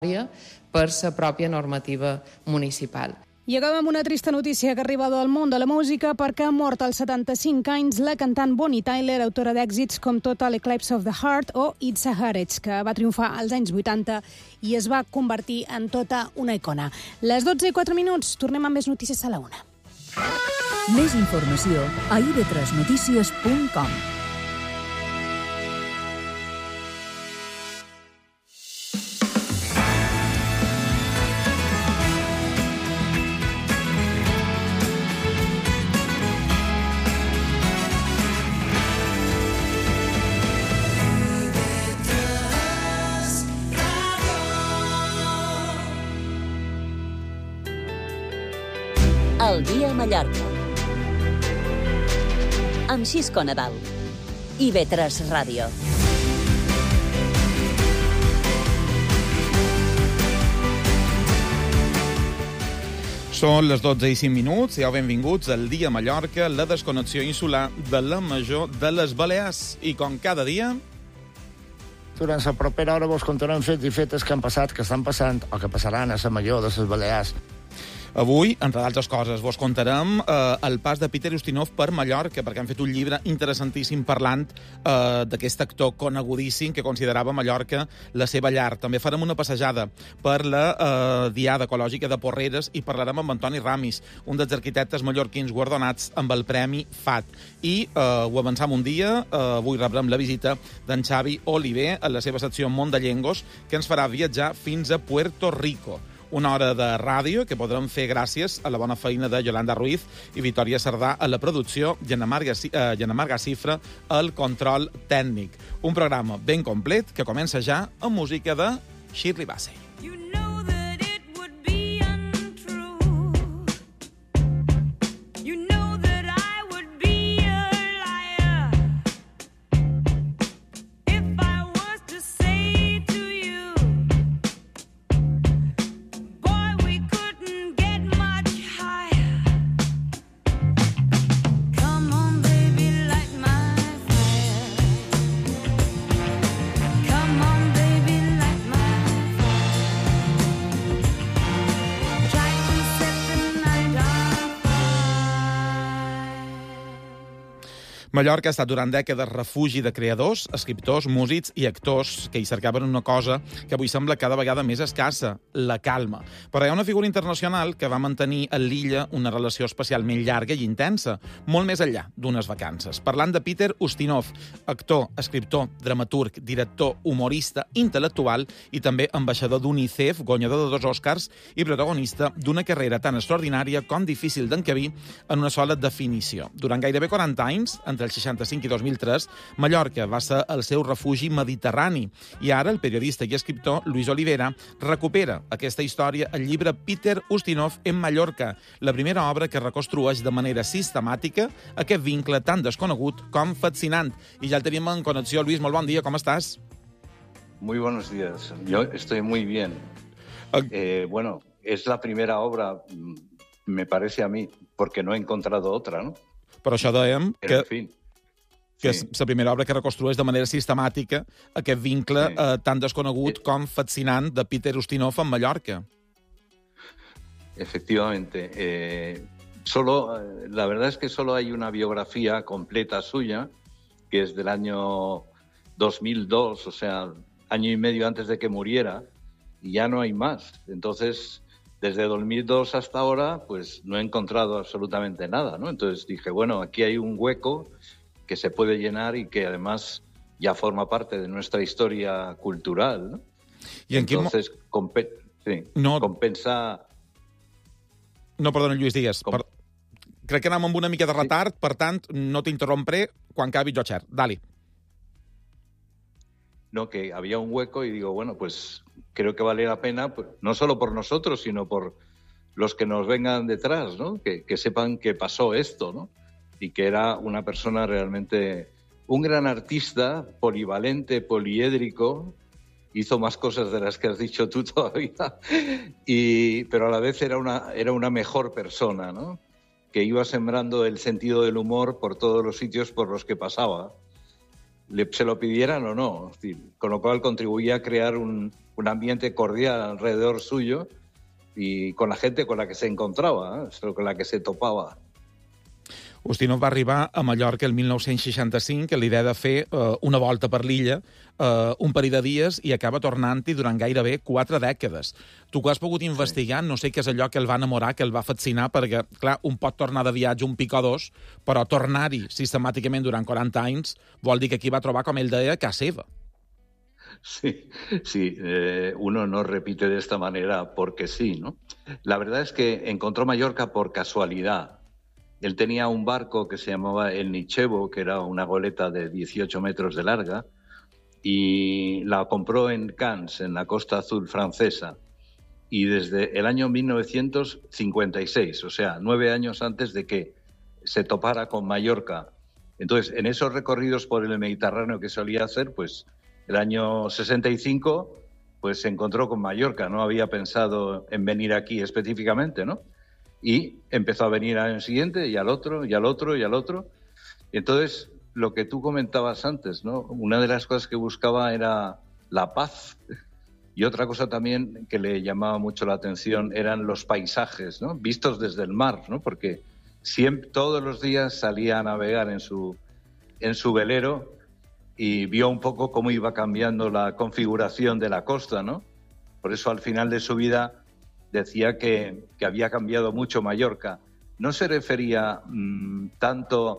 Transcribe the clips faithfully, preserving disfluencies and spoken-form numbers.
per la pròpia normativa municipal. I acabem amb una trista notícia que arriba del món de la música perquè ha mort als setanta-cinc anys la cantant Bonnie Tyler, autora d'èxits com Total Eclipse of the Heart o It's a Heritage, que va triomfar als anys vuitanta i es va convertir en tota una icona. Les dotze i quatre minuts, tornem amb més notícies a la una. Més informació a i ve tres notícies punt com. El dia a Mallorca. Amb Xisco Nadal. i ve tres Ràdio. Són les dotze i cinc minuts, sigueu benvinguts al dia a Mallorca, la desconnexió insular de la Major de les Balears. I com cada dia... Durant la propera hora vos contarem fets i fetes que han passat, que estan passant o que passaran a la Major de les Balears. Avui, entre d'altres coses, vos contarem eh, el pas de Peter Ustinov per Mallorca, perquè han fet un llibre interessantíssim parlant eh, d'aquest actor conegudíssim que considerava Mallorca la seva llar. També farem una passejada per la eh, Diada Ecològica de Porreres i parlarem amb Antoni Ramis, un dels arquitectes mallorquins guardonats amb el Premi F A T. I eh, ho avançam un dia, eh, avui rebrem la visita d'en Xavi Oliver a la seva secció Món de Llengos, que ens farà viatjar fins a Puerto Rico. Una hora de ràdio que podrem fer gràcies a la bona feina de Yolanda Ruiz i Victòria Sardà a la producció, Jana Marga Cifra al control tècnic. Un programa ben complet que comença ja amb música de Shirley Bassey. Mallorca ha estat durant dècades refugi de creadors, escriptors, músics i actors que hi cercaven una cosa que avui sembla cada vegada més escassa, la calma. Però hi ha una figura internacional que va mantenir a l'illa una relació especialment llarga i intensa, molt més enllà d'unes vacances. Parlant de Peter Ustinov, actor, escriptor, dramaturg, director, humorista, intel·lectual i també ambaixador d'UNICEF, guanyador de dos Oscars i protagonista d'una carrera tan extraordinària com difícil d'encabir en una sola definició. Durant gairebé quaranta anys, entre el seixanta-cinc i dos mil tres, Mallorca va ser el seu refugi mediterrani. I ara el periodista i escriptor Luis Olivera recupera aquesta història al llibre Peter Ustinov en Mallorca, la primera obra que reconstrueix de manera sistemàtica aquest vincle tan desconegut com fascinant. I ja el tenim en connexió. Luis, molt bon dia, com estàs? Muy buenos días. Yo estoy muy bien. Eh, bueno, es la primera obra, me parece a mí, porque no he encontrado otra, ¿no? Però això dèiem que, en fin, que sí. és la primera obra que reconstrueix de manera sistemàtica aquest vincle sí. eh, tan desconegut eh. com fascinant de Peter Ustinov en Mallorca. Efectivamente. Eh, solo, la verdad es que solo hay una biografía completa suya, que es del año dos mil dos, o sea, año y medio antes de que muriera, y ya no hay más. Entonces... Desde dos mil dos hasta ahora, pues no he encontrado absolutamente nada, ¿no? Entonces dije, bueno, aquí hay un hueco que se puede llenar y que además ya forma parte de nuestra historia cultural, ¿no? I en Entonces, quin... compe... sí, no... compensa... No, perdona, Lluís, digues. Com... Per... Crec que anem amb una mica de retard, sí. Per tant, no t'interrompré quan acabi jo, Xer. Dali. No, que había un hueco y digo, bueno, pues creo que vale la pena, pues, no solo por nosotros, sino por los que nos vengan detrás, ¿no? Que, que sepan que pasó esto, ¿no? Y que era una persona realmente, un gran artista, polivalente, poliédrico, hizo más cosas de las que has dicho tú todavía, y, pero a la vez era una, era una mejor persona, ¿no? Que iba sembrando el sentido del humor por todos los sitios por los que pasaba. Le, se lo pidieran o no, es decir, con lo cual contribuía a crear un, un ambiente cordial alrededor suyo y con la gente con la que se encontraba, ¿eh? Con la que se topaba. Ustinov va arribar a Mallorca el mil nou-cents seixanta-cinc amb l'idea de fer eh, una volta per l'illa, eh, un parell de dies, i acaba tornant-hi durant gairebé quatre dècades. Tu que has pogut investigar, no sé què és allò que el va enamorar, que el va fascinar, perquè, clar, un pot tornar de viatge un pic o dos, però tornar-hi sistemàticament durant quaranta anys vol dir que aquí va trobar, com ell deia, casa seva. Sí, sí, eh, uno no repite de esta manera porque sí, ¿no? La verdad es que encontró Mallorca por casualidad. Él tenía un barco que se llamaba el Nichevo, que era una goleta de dieciocho metros de larga, y la compró en Cannes, en la Costa Azul francesa, y desde el año mil novecientos cincuenta y seis, o sea, nueve años antes de que se topara con Mallorca. Entonces, en esos recorridos por el Mediterráneo que solía hacer, pues el año sesenta y cinco, pues se encontró con Mallorca, no había pensado en venir aquí específicamente, ¿no? Y empezó a venir al año siguiente y al otro, y al otro, y al otro. Entonces, lo que tú comentabas antes, ¿no? Una de las cosas que buscaba era la paz. Y otra cosa también que le llamaba mucho la atención eran los paisajes, ¿no? Vistos desde el mar, ¿no? Porque siempre, todos los días salía a navegar en su, en su velero y vio un poco cómo iba cambiando la configuración de la costa, ¿no? Por eso, al final de su vida, decía que, que había cambiado mucho Mallorca. No se refería mmm, tanto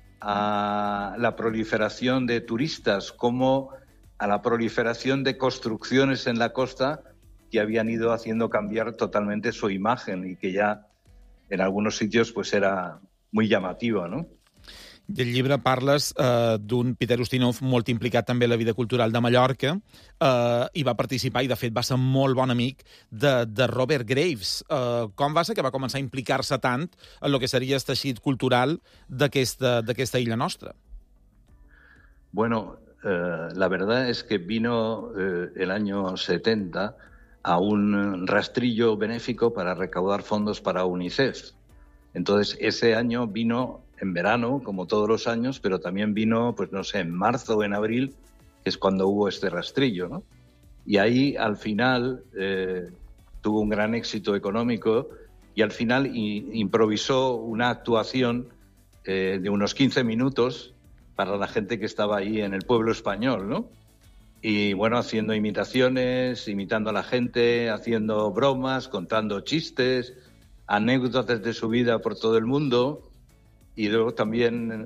a la proliferación de turistas como a la proliferación de construcciones en la costa que habían ido haciendo cambiar totalmente su imagen y que ya en algunos sitios pues era muy llamativa, ¿no? I al llibre parles eh, d'un Peter Ustinov molt implicat també en la vida cultural de Mallorca eh, i va participar, i de fet va ser molt bon amic de, de Robert Graves. Eh, com va ser que va començar a implicar-se tant en el que seria el teixit cultural d'aquesta d'aquesta illa nostra? Bueno, eh, la verdad es que vino eh, el año setenta a un rastrillo benéfico para recaudar fondos para UNICEF. Entonces, ese año vino en verano, como todos los años, pero también vino, pues no sé, en marzo o en abril, que es cuando hubo este rastrillo, ¿no? Y ahí, al final, eh, tuvo un gran éxito económico y al final i- improvisó una actuación eh, de unos quince minutos para la gente que estaba ahí en el pueblo español, ¿no? Y bueno, haciendo imitaciones, imitando a la gente, haciendo bromas, contando chistes, anécdotas de su vida por todo el mundo. Y luego también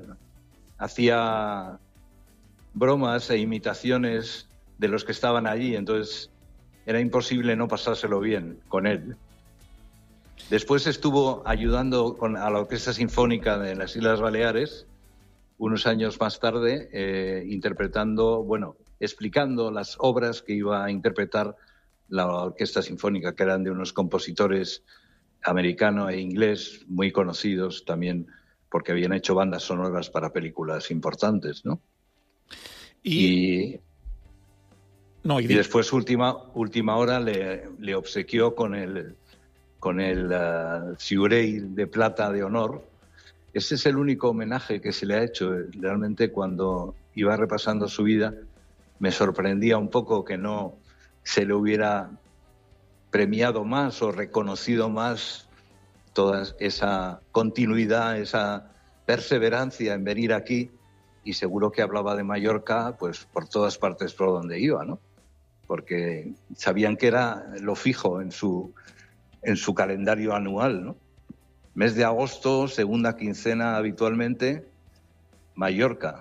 hacía bromas e imitaciones de los que estaban allí, entonces era imposible no pasárselo bien con él. Después estuvo ayudando con, a la Orquesta Sinfónica de las Islas Baleares, unos años más tarde, eh, interpretando, bueno, explicando las obras que iba a interpretar la Orquesta Sinfónica, que eran de unos compositores americano e inglés muy conocidos también, porque habían hecho bandas sonoras para películas importantes, ¿no? I, Y, no, i, y después, última, última hora, le, le obsequió con el, con el uh, Ciurey de Plata de Honor. Ese es el único homenaje que se le ha hecho. Realmente, cuando iba repasando su vida, me sorprendía un poco que no se le hubiera premiado más o reconocido más toda esa continuidad, esa perseverancia en venir aquí, y seguro que hablaba de Mallorca pues por todas partes por donde iba, ¿no? Porque sabían que era lo fijo en su, en su calendario anual, ¿no? Mes de agosto, segunda quincena habitualmente, Mallorca.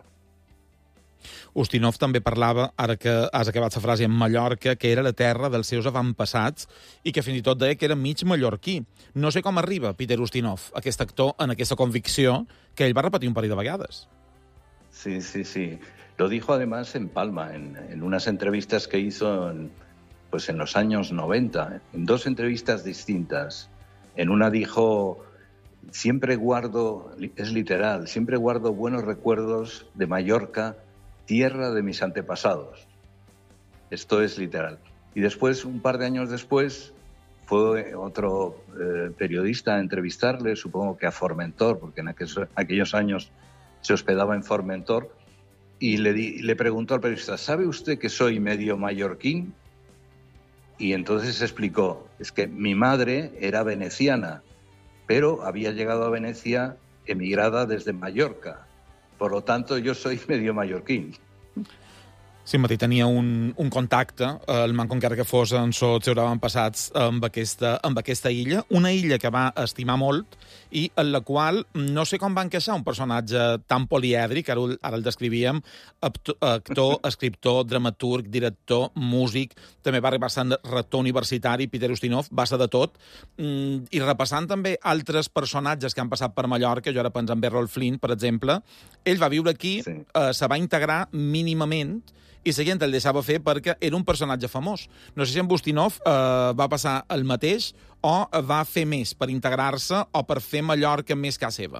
Ustinov també parlava, ara que has acabat la frase, en Mallorca, que era la terra dels seus avantpassats i que fins i tot deia que era mig mallorquí. No sé com arriba Peter Ustinov, aquest actor, en aquesta convicció que ell va repetir un parell de vegades. Sí, sí, sí. Lo dijo además en Palma, en, en unas entrevistas que hizo en, pues en los años noventa, en dos entrevistas distintas. En una dijo: siempre guardo, es literal, siempre guardo buenos recuerdos de Mallorca, tierra de mis antepasados. Esto es literal. Y después, un par de años después, fue otro eh, periodista a entrevistarle, supongo que a Formentor, porque en aquellos, aquellos años se hospedaba en Formentor, y le, di, le preguntó al periodista: ¿sabe usted que soy medio mallorquín? Y entonces explicó, es que mi madre era veneciana, pero había llegado a Venecia emigrada desde Mallorca. Por lo tanto, yo soy medio mallorquín. Sí, Matí tenia un, un contacte, el manco encara que fos en sots avantpassats amb aquesta, amb aquesta illa, una illa que va estimar molt i en la qual no sé com va encaixar un personatge tan polièdric, ara, ara el descrivíem, actor, escriptor, dramaturg, director, músic, també va arribar a ser rector universitari, Peter Ustinov, va ser de tot, i repassant també altres personatges que han passat per Mallorca, jo ara penso en Errol Flynn, per exemple, ell va viure aquí, sí. eh, se va integrar mínimament i la gent el deixava fer perquè era un personatge famós. No sé si en Ustinov eh, va passar el mateix o va fer més per integrar-se o per fer Mallorca més casa seva.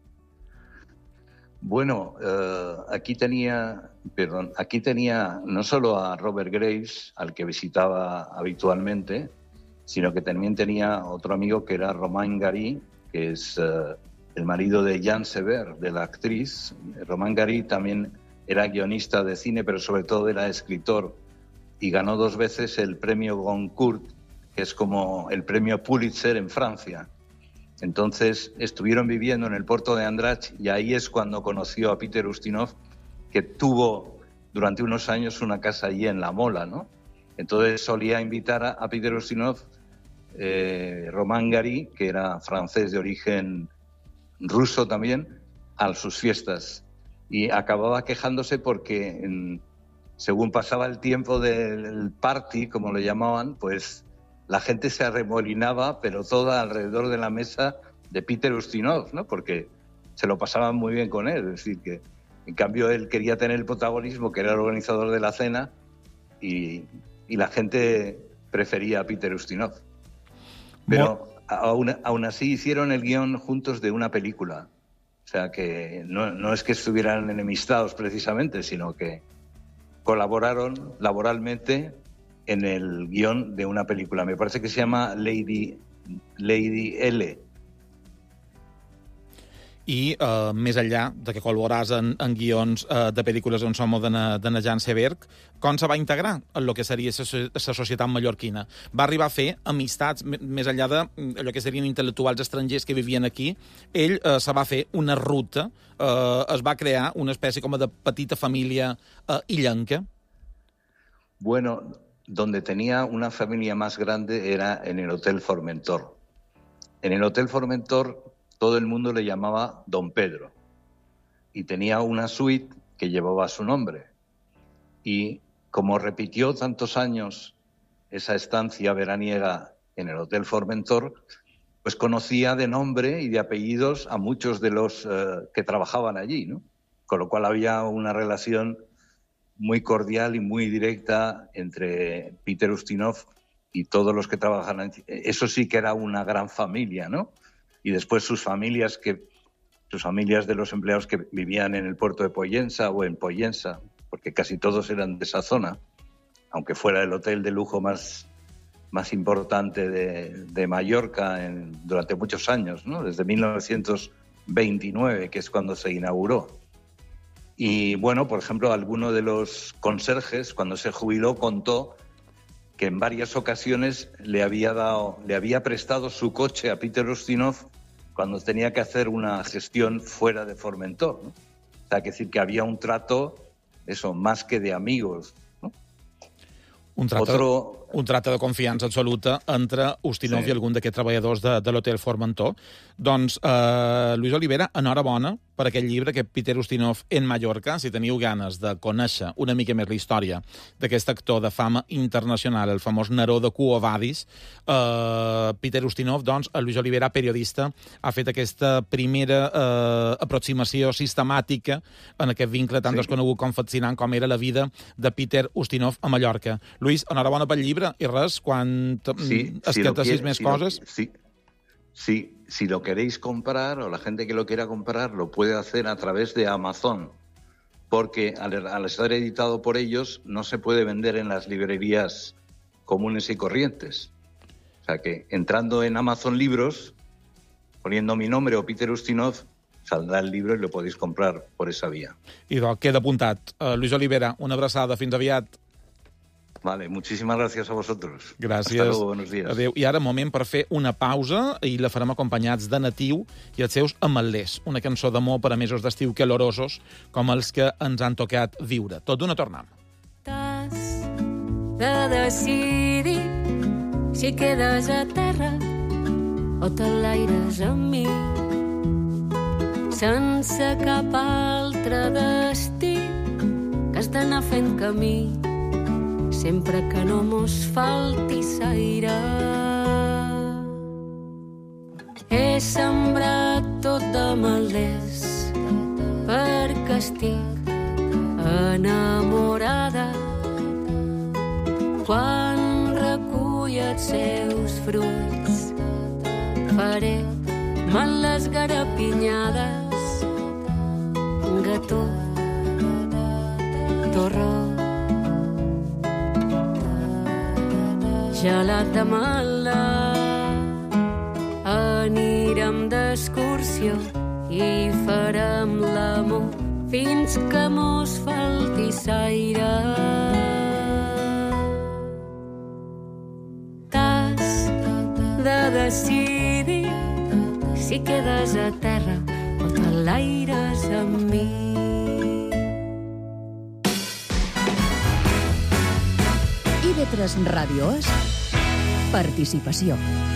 Bueno, eh, aquí tenía, perdón, aquí tenía no solo a Robert Graves, al que visitaba habitualmente, sino que también tenía otro amigo que era Romain Gary, que es eh, el marido de Jeanne Sever, de la actriz. Romain Gary también era guionista de cine, pero sobre todo era escritor y ganó dos veces el premio Goncourt, que es como el premio Pulitzer en Francia. Entonces estuvieron viviendo en el puerto de Andratx y ahí es cuando conoció a Peter Ustinov, que tuvo durante unos años una casa allí en La Mola, ¿no? Entonces solía invitar a, a Peter Ustinov, eh, Romain Gary, que era francés de origen ruso también, a sus fiestas. Y acababa quejándose porque, en, según pasaba el tiempo del party, como lo llamaban, pues la gente se arremolinaba, pero toda alrededor de la mesa de Peter Ustinov, ¿no? Porque se lo pasaban muy bien con él. Es decir, que en cambio él quería tener el protagonismo, que era el organizador de la cena, y, y la gente prefería a Peter Ustinov. Pero aún, aún así hicieron el guión juntos de una película. O sea, que no, no es que estuvieran enemistados precisamente, sino que colaboraron laboralmente en el guión de una película. Me parece que se llama Lady, Lady L. I eh, més enllà de que col·laboràs en, en guions eh, de pel·lícules on som de na Jeanne Sever, com se va integrar en el que seria la societat mallorquina? Va arribar a fer amistats, més enllà de allò que serien intel·lectuals estrangers que vivien aquí, ell eh, se va fer una ruta, eh, es va crear una espècie com de petita família eh, illenca. Bueno, donde tenía una familia más grande era en el Hotel Formentor. En el Hotel Formentor todo el mundo le llamaba Don Pedro y tenía una suite que llevaba su nombre. Y como repitió tantos años esa estancia veraniega en el Hotel Formentor, pues conocía de nombre y de apellidos a muchos de los eh, que trabajaban allí, ¿no? Con lo cual había una relación muy cordial y muy directa entre Peter Ustinov y todos los que trabajaban. Eso sí que era una gran familia, ¿no? Y después sus familias, que sus familias de los empleados que vivían en el puerto de Pollensa o en Pollensa, porque casi todos eran de esa zona, aunque fuera el hotel de lujo más, más importante de, de Mallorca en, durante muchos años, ¿no? Desde mil novecientos veintinueve, que es cuando se inauguró. Y bueno, por ejemplo, alguno de los conserjes, cuando se jubiló, contó que en varias ocasiones le había dado, le había prestado su coche a Peter Ustinov cuando tenía que hacer una gestión fuera de Formentor, ¿no? O sea, que decir que había un trato, eso, más que de amigos, ¿no? Un tracte, Otro... un tracte de confiança absoluta entre Ustinov sí. i algun d'aquests treballadors de, de l'Hotel Formentor. Doncs, eh, Lluís Olivera, enhorabona per aquest llibre, que Peter Ustinov en Mallorca. Si teniu ganes de conèixer una mica més la història d'aquest actor de fama internacional, el famós Neró de Quo Vadis, eh, Peter Ustinov, doncs, el Lluís Olivera, periodista, ha fet aquesta primera eh, aproximació sistemàtica en aquest vincle tan sí. desconegut com fascinant com era la vida de Peter Ustinov a Mallorca. Lluís, enhorabona pel llibre, i res, quan sí, esquetassis si més si coses... Lo, sí, sí. Si lo queréis comprar, o la gente que lo quiera comprar, lo puede hacer a través de Amazon, porque al, al estar editado por ellos no se puede vender en las librerías comunes y corrientes. O sea que entrando en Amazon Libros, poniendo mi nombre o Peter Ustinov, saldrà el llibre i lo podéis comprar por esa vía. I doncs queda apuntat. Uh, Lluís Olivera, una abraçada, fins aviat. Vale, muchísimas gracias a vosotros. Gràcies. Hasta luego, buenos días. Adéu. I ara, moment per fer una pausa, i la farem acompanyats de Natiu i els seus Ametllers, una cançó d'amor per a mesos d'estiu calorosos, com els que ens han tocat viure. Tot d'una tornem. T'has de decidir si quedes a terra o t'enlaires amb mi, sense cap altre destí que has d'anar fent camí, sempre que no mos falti s'aire. He sembrat tot d'ametllers perquè estic enamorada. Quan recull els seus fruits faré mal les garapinyades, gató, torró, gelat de mala. Anirem d'excursió i farem l'amor fins que mos falti s'aire. T'has de decidir si quedes a terra o t'enlaires amb mi. I ve tres Ràdio és participació.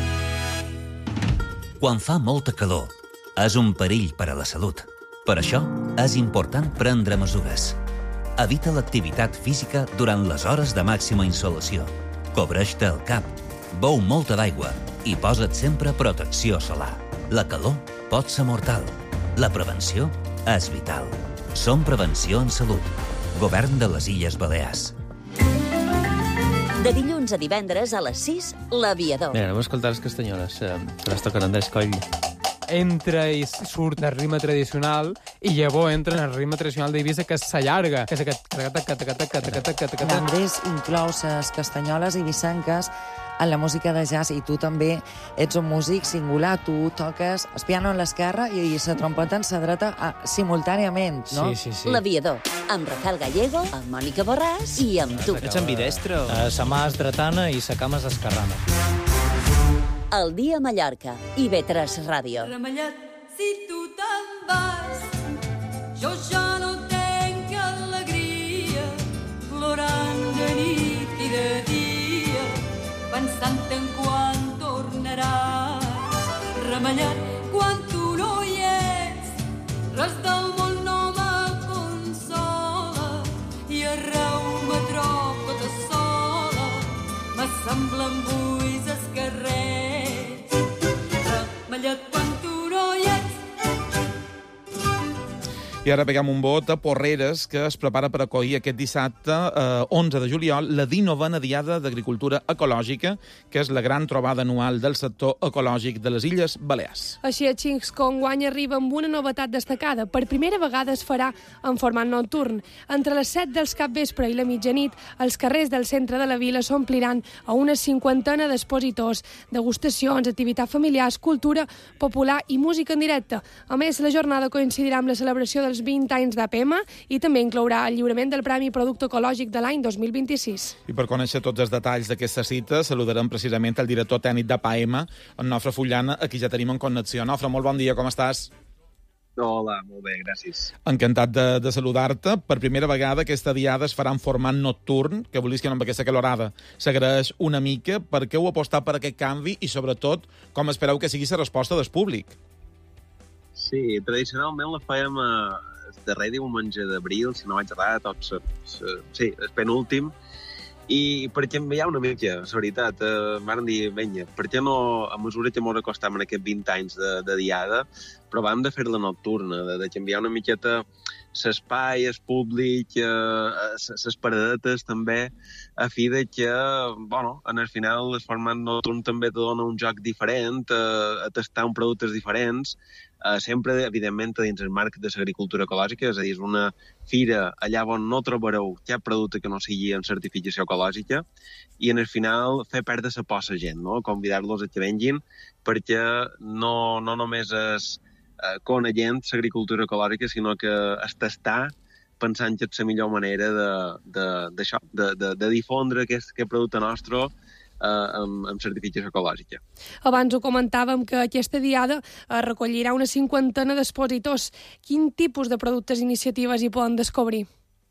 Quan fa molta calor, és un perill per a la salut. Per això, és important prendre mesures. Evita l'activitat física durant les hores de màxima insolació. Cobreix-te el cap, beu molta d'aigua i posa't sempre protecció solar. La calor pot ser mortal. La prevenció és vital. Som Prevenció en Salut. Govern de les Illes Balears. De dilluns a divendres a les sis, L'Aviador. Mira, anem a escoltar les castanyoles, eh, que les toquen Andrés Coll. Entra i surt del ritme tradicional i llavors entra en el ritme tradicional d'Eivissa, que s'allarga, que és aquest... Andrés inclou les castanyoles i vicenques en la música de jazz, i tu també ets un músic singular. Tu toques el piano en l'esquerra i la trompeta en la dreta simultàniament, no? Sí, sí, sí. L'Aviador, amb Rafael Gallego, amb Mònica Borràs i amb tu. Ets ambidestre? Uh, sa mà és dretana i sa cama és esquerrana. El dia a Mallorca, I ve tres Ràdio. Remellat, si tu te'n vas, jo ja no tenc alegria, plorant de nit i de dia, pensant en quan tornaràs. Remellat, quan tu no hi ets, res del món no me consola, i arreu me trobo tota sola, me semblen buits els carrers. Remellat, quan tu no hi ets. I ara peguem un vot a Porreres, que es prepara per acollir aquest dissabte, eh, onze de juliol, la dinovena Diada d'Agricultura Ecològica, que és la gran trobada anual del sector ecològic de les Illes Balears. Així, a Xinx, com guany arriba amb una novetat destacada. Per primera vegada es farà en format nocturn. Entre les set dels capvespre i la mitjanit, els carrers del centre de la vila s'ompliran a una cinquantena d'expositors, degustacions, activitats familiars, cultura popular i música en directe. A més, la jornada coincidirà amb la celebració dels vint anys d'A P M i també inclourà el lliurament del Premi Producte Ecològic de l'any dos mil vint-i-sis. I per conèixer tots els detalls d'aquesta cita, saludarem precisament el director tècnic d'A P M, en Nofre Fullana, a qui ja tenim en connexió. Nofre, molt bon dia, com estàs? Hola, molt bé, gràcies. Encantat de, de saludar-te. Per primera vegada aquesta diada es farà en format nocturn, que volies que no amb aquesta calorada s'agraeix una mica. Per què heu apostat per aquest canvi i, sobretot, com espereu que sigui la resposta del públic? Sí, tradicionalment la fèiem el darrer diumenge d'abril, si no vaig errat, tot, sí, el penúltim, i per canviar una mica, la veritat, eh, vam dir, vinga, per què no, a mesura que ens acostem en aquests vint anys de, de diada, provàvem de fer-la nocturna, de, de canviar una miqueta l'espai, el públic, les eh, paradetes també, a fi de que, bueno, en el final el format nocturn també te dona un joc diferent, eh, a tastar uns productes diferents, Uh, sempre, evidentment, dins el marc de l'agricultura ecològica, és a dir, és una fira allà on no trobareu cap producte que no sigui en certificació ecològica, i en el final fer perdre la por a la gent, no? Convidar-los a que vengin, perquè no, no només és uh, coneixent l'agricultura ecològica, sinó que és tastar pensant que és la millor manera de, de, d'això, de, de, de difondre aquest, aquest producte nostre eh, amb, amb certificació ecològica. Abans ho comentàvem que aquesta diada eh, recollirà una cinquantena d'expositors. Quin tipus de productes i iniciatives hi poden descobrir?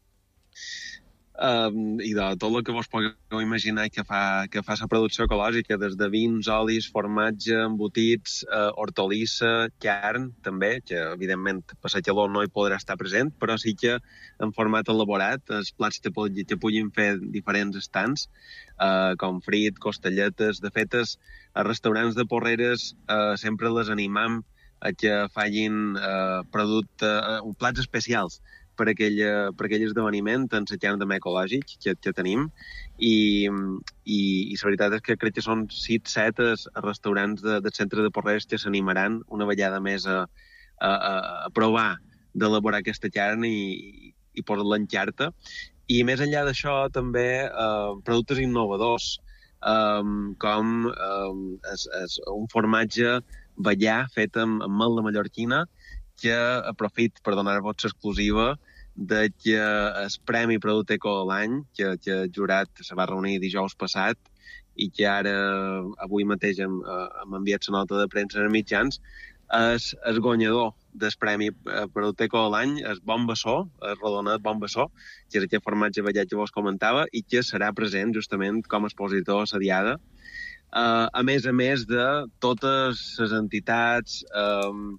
Um, i de tot el que vos podeu imaginar que fa, que fa la producció ecològica, des de vins, olis, formatge, embotits, uh, hortolissa, carn, també, que evidentment per la calor no hi podrà estar present, però sí que en format elaborat, els plats que, que puguin fer diferents estants, uh, com frit, costelletes. De fet, els restaurants de Porreres uh, sempre les animam a que facin uh, producte, uh, plats especials per aquell, per aquell esdeveniment en la carn també ecològic que, que tenim i, i, i la veritat és que crec que són sis set restaurants de, del centre de Porreres que s'animaran una vegada més a, a, a provar d'elaborar aquesta carn i, i posar-la en carta. I més enllà d'això també eh, productes innovadors eh, com eh, es, es, un formatge vellà fet amb, amb mel de mallorquina que aprofit per donar-vos l'exclusiva de que el Premi Producte Eco de l'any, que, que el jurat se va reunir dijous passat i que ara, avui mateix, hem, hem enviat la nota de premsa als mitjans, és el guanyador del Premi Producte Eco de l'any, el Bon Bessó, el rodonet Bon Bessó, que és aquest formatge vellat que vos comentava i que serà present justament com a expositor a la diada. Uh, a més a més de totes les entitats, um,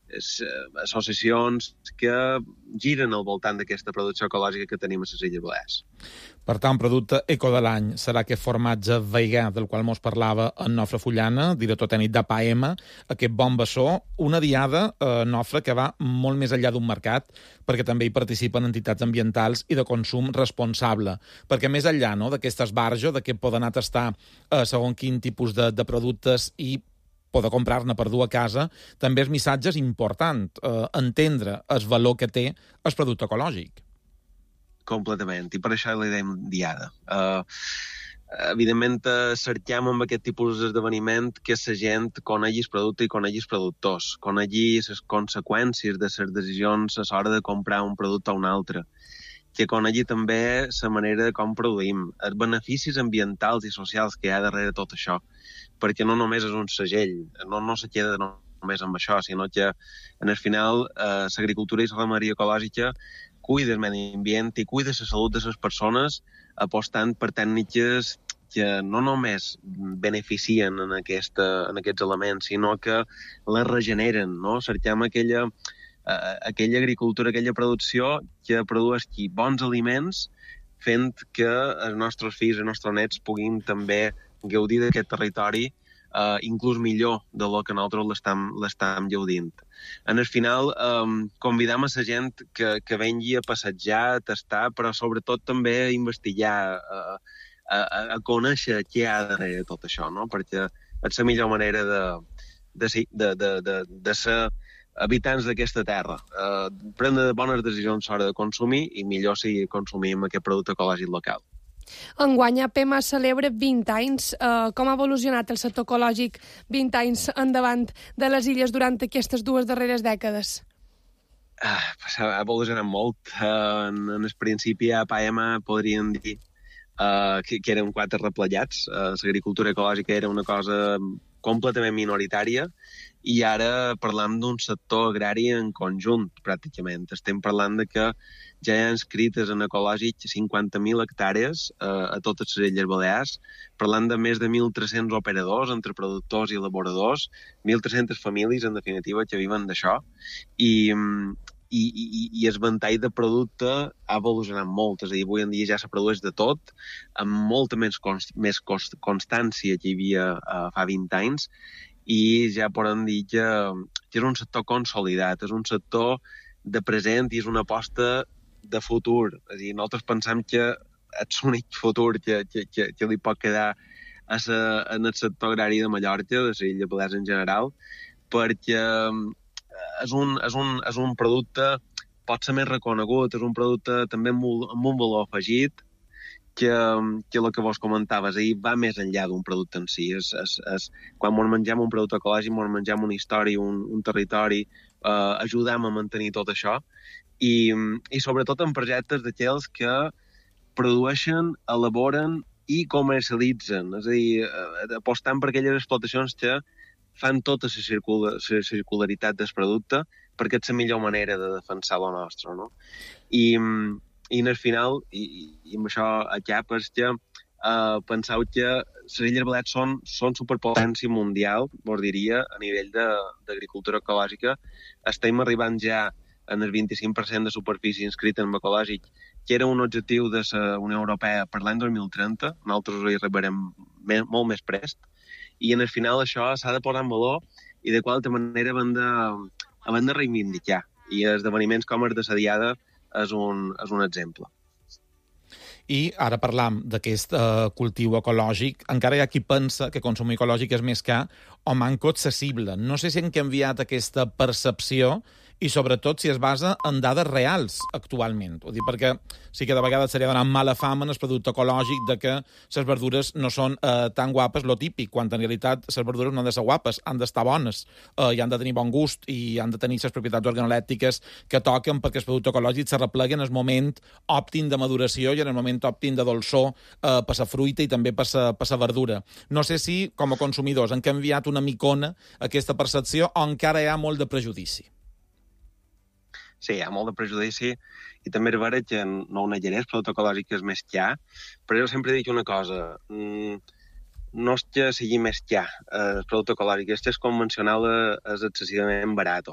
associacions que giren al voltant d'aquesta producció ecològica que tenim a les Illes Balears. Per tant, producte eco de l'any serà aquest formatge veigà del qual mos parlava en Nofre Fullana, director tècnic d'A P A M, aquest Bon Bessó, una diada, eh, Nofre, que va molt més enllà d'un mercat, perquè també hi participen entitats ambientals i de consum responsable. Perquè més enllà no, d'aquest esbarjo, de què poden anar a tastar eh, segons quin tipus de, de productes i poder comprar-ne per dur a casa, també el missatge és important, eh, entendre el valor que té el producte ecològic. Completament, i per això li dèiem diada. Uh, evidentment, uh, cerquem amb aquest tipus d'esdeveniment que la gent conegui el producte i conegui els productors, conegui les conseqüències de les decisions a l'hora de comprar un producte o un altre, que conegui també la manera com produïm, els beneficis ambientals i socials que hi ha darrere tot això, perquè no només és un segell, no, no se queda només amb això, sinó que en el final eh, l'agricultura i la ramaderia ecològica cuida el medi ambient i cuida la salut de les persones apostant per tècniques que no només beneficien en, aquesta, en aquests elements, sinó que les regeneren, no? Cerquem aquella, eh, aquella agricultura, aquella producció que produeixi bons aliments fent que els nostres fills i els nostres nets puguin també gaudir d'aquest territori uh, inclús millor de lo que nosaltres l'estem gaudint. En el final, um, convidam a la gent que, que vengui a passejar, a tastar, però sobretot també a investigar, uh, a, a conèixer què hi ha darrere tot això, no? Perquè és la millor manera de, de, de, de, de, de ser habitants d'aquesta terra. Uh, prendre bones decisions a l'hora de consumir i millor si consumim aquest producte ecològic local. Enguany A P E M A celebra vint anys. Eh, com ha evolucionat el sector ecològic vint anys endavant de les illes durant aquestes dues darreres dècades? Ah, ha evolucionat molt. Uh, en, en el principi a A P A M A podríem dir uh, que, que eren quatre replegats. Uh, l'agricultura ecològica era una cosa completament minoritària i ara parlam d'un sector agrari en conjunt, pràcticament. Estem parlant de que ja hi ha inscrites en ecològic cinquanta mil hectàrees eh, a totes les Illes Balears, parlant de més de mil tres-cents operadors entre productors i elaboradors, mil tres-centes famílies, en definitiva, que viven d'això, i, i, i, i el ventall de producte ha evolucionat molt. És a dir, avui en dia ja se produeix de tot, amb molta més, const, més cost, constància que hi havia eh, fa vint anys, i ja podem dir que, que és un sector consolidat, és un sector de present i és una aposta de futur. És a dir, nosaltres pensem que és l'únic futur que, que, que, que li pot quedar a sa, en el sector agrari de Mallorca, de les Illes Balears en general, perquè és un, és un, és un producte pot ser més reconegut, és un producte també amb un, amb un valor afegit, que, que el que vos comentava, és a dir, va més enllà d'un producte en si. És, és, és, quan ens mengem un producte ecològic, ens mengem una història, un, un territori, eh, ajudem a mantenir tot això, I, i sobretot en projectes d'aquells que produeixen, elaboren i comercialitzen, és a dir, apostant per aquelles explotacions que fan tota la circula, la circularitat del producte, perquè és la millor manera de defensar la nostra, no? I, i al final, i, i amb això acaba, és que uh, penseu que les Illes Balears són, són superpotència mundial, vos diria, a nivell d'agricultura ecològica. Estem arribant ja en el vint-i-cinc per cent de superfície inscrita en ecològic, que era un objectiu de la Unió Europea per l'any dos mil trenta. Nosaltres ho arribarem més, molt més prest. I en el final això s'ha de posar en valor i de qualsevol manera hem de, hem de reivindicar. I esdeveniments com el de la Diada és un, és un exemple. I ara parlam d'aquest uh, cultiu ecològic. Encara hi ha qui pensa que consumir ecològic és més car o manco accessible. No sé si han canviat aquesta percepció i sobretot si es basa en dades reals actualment. Ho dic perquè sí que de vegades seria donar mala fama en el producte ecològic de que les verdures no són eh, tan guapes, lo típic, quan en realitat les verdures no han de ser guapes, han d'estar bones, eh, i han de tenir bon gust i han de tenir les propietats organolèptiques que toquen perquè el producte ecològic se replegui en el moment òptim de maduració i en el moment òptim de dolçor eh, per la fruita i també per la verdura. No sé si, com a consumidors, han canviat una micona aquesta percepció o encara hi ha molt de prejudici. Sí, hi ha molt de prejudici i també és vera que no ho negaré, el producte ecològic és més car, però jo sempre dic una cosa, no és que sigui més car el producte ecològic, és que és convencional, és excessivament barat.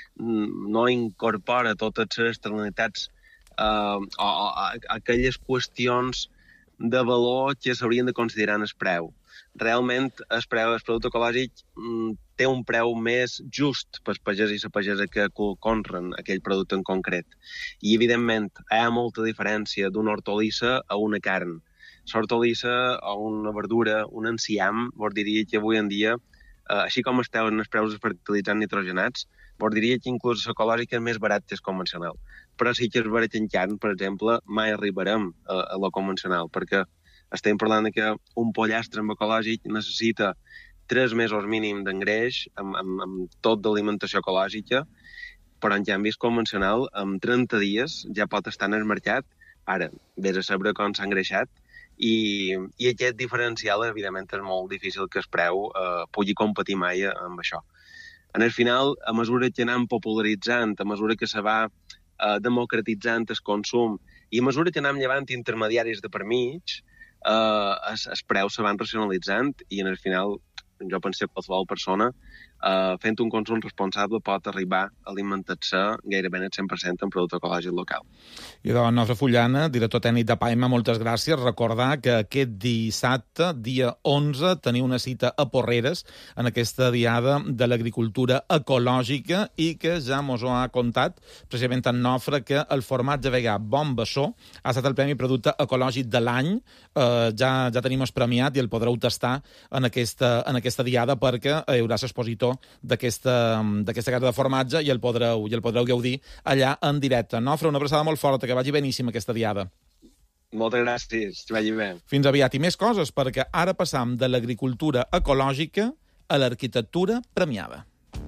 No incorpora totes les externalitats uh, o, o aquelles qüestions de valor que s'haurien de considerar en el preu. Realment el preu del producte ecològic mm, té un preu més just per pagès i la pagesa que conren aquell producte en concret. I, evidentment, hi ha molta diferència d'una hortolissa a una carn. L'hortolissa o una verdura, un enciam, vos diria que avui en dia, eh, així com esteu en els preus dels fertilitzants nitrogenats, vos diria que inclús l'ecològic és més barat que el convencional. Però sí que és barat en carn, per exemple, mai arribarem a, a lo convencional, perquè estem parlant que un pollastre amb ecològic necessita tres mesos mínim d'engreix amb, amb, amb tot d'alimentació ecològica, però en canvi convencional, amb trenta dies ja pot estar en el mercat. Ara, vés a saber com s'ha engreixat, i, i aquest diferencial, evidentment, és molt difícil que el preu eh, pugui competir mai amb això. En el final, a mesura que anem popularitzant, a mesura que se va eh, democratitzant el consum, i a mesura que anem llevant intermediaris de per mig, Uh, els, els preus se van racionalitzant i en el final jo penso que qualsevol persona uh, fent un consum responsable pot arribar a alimentar-se gairebé el cent per cent en producte ecològic local. I de Nofre Fullana, director tècnic de Paima, moltes gràcies. Recordar que aquest dissabte, dia onze, teniu una cita a Porreres en aquesta diada de l'agricultura ecològica i que ja mos ho ha contat precisament en Nofre que el formatge vegà Bon Bessó ha estat el Premi Producte Ecològic de l'any. Uh, ja, ja tenim el premiat i el podreu tastar en aquesta, en aquesta diada perquè hi haurà l'expositor d'aquesta casa de formatge i el podreu, i el podreu gaudir allà en directe. Nofre, una abraçada molt forta, que vagi beníssima aquesta diada. Moltes gràcies, que vagi bé. Fins aviat. I més coses, perquè ara passam de l'agricultura ecològica a l'arquitectura premiada.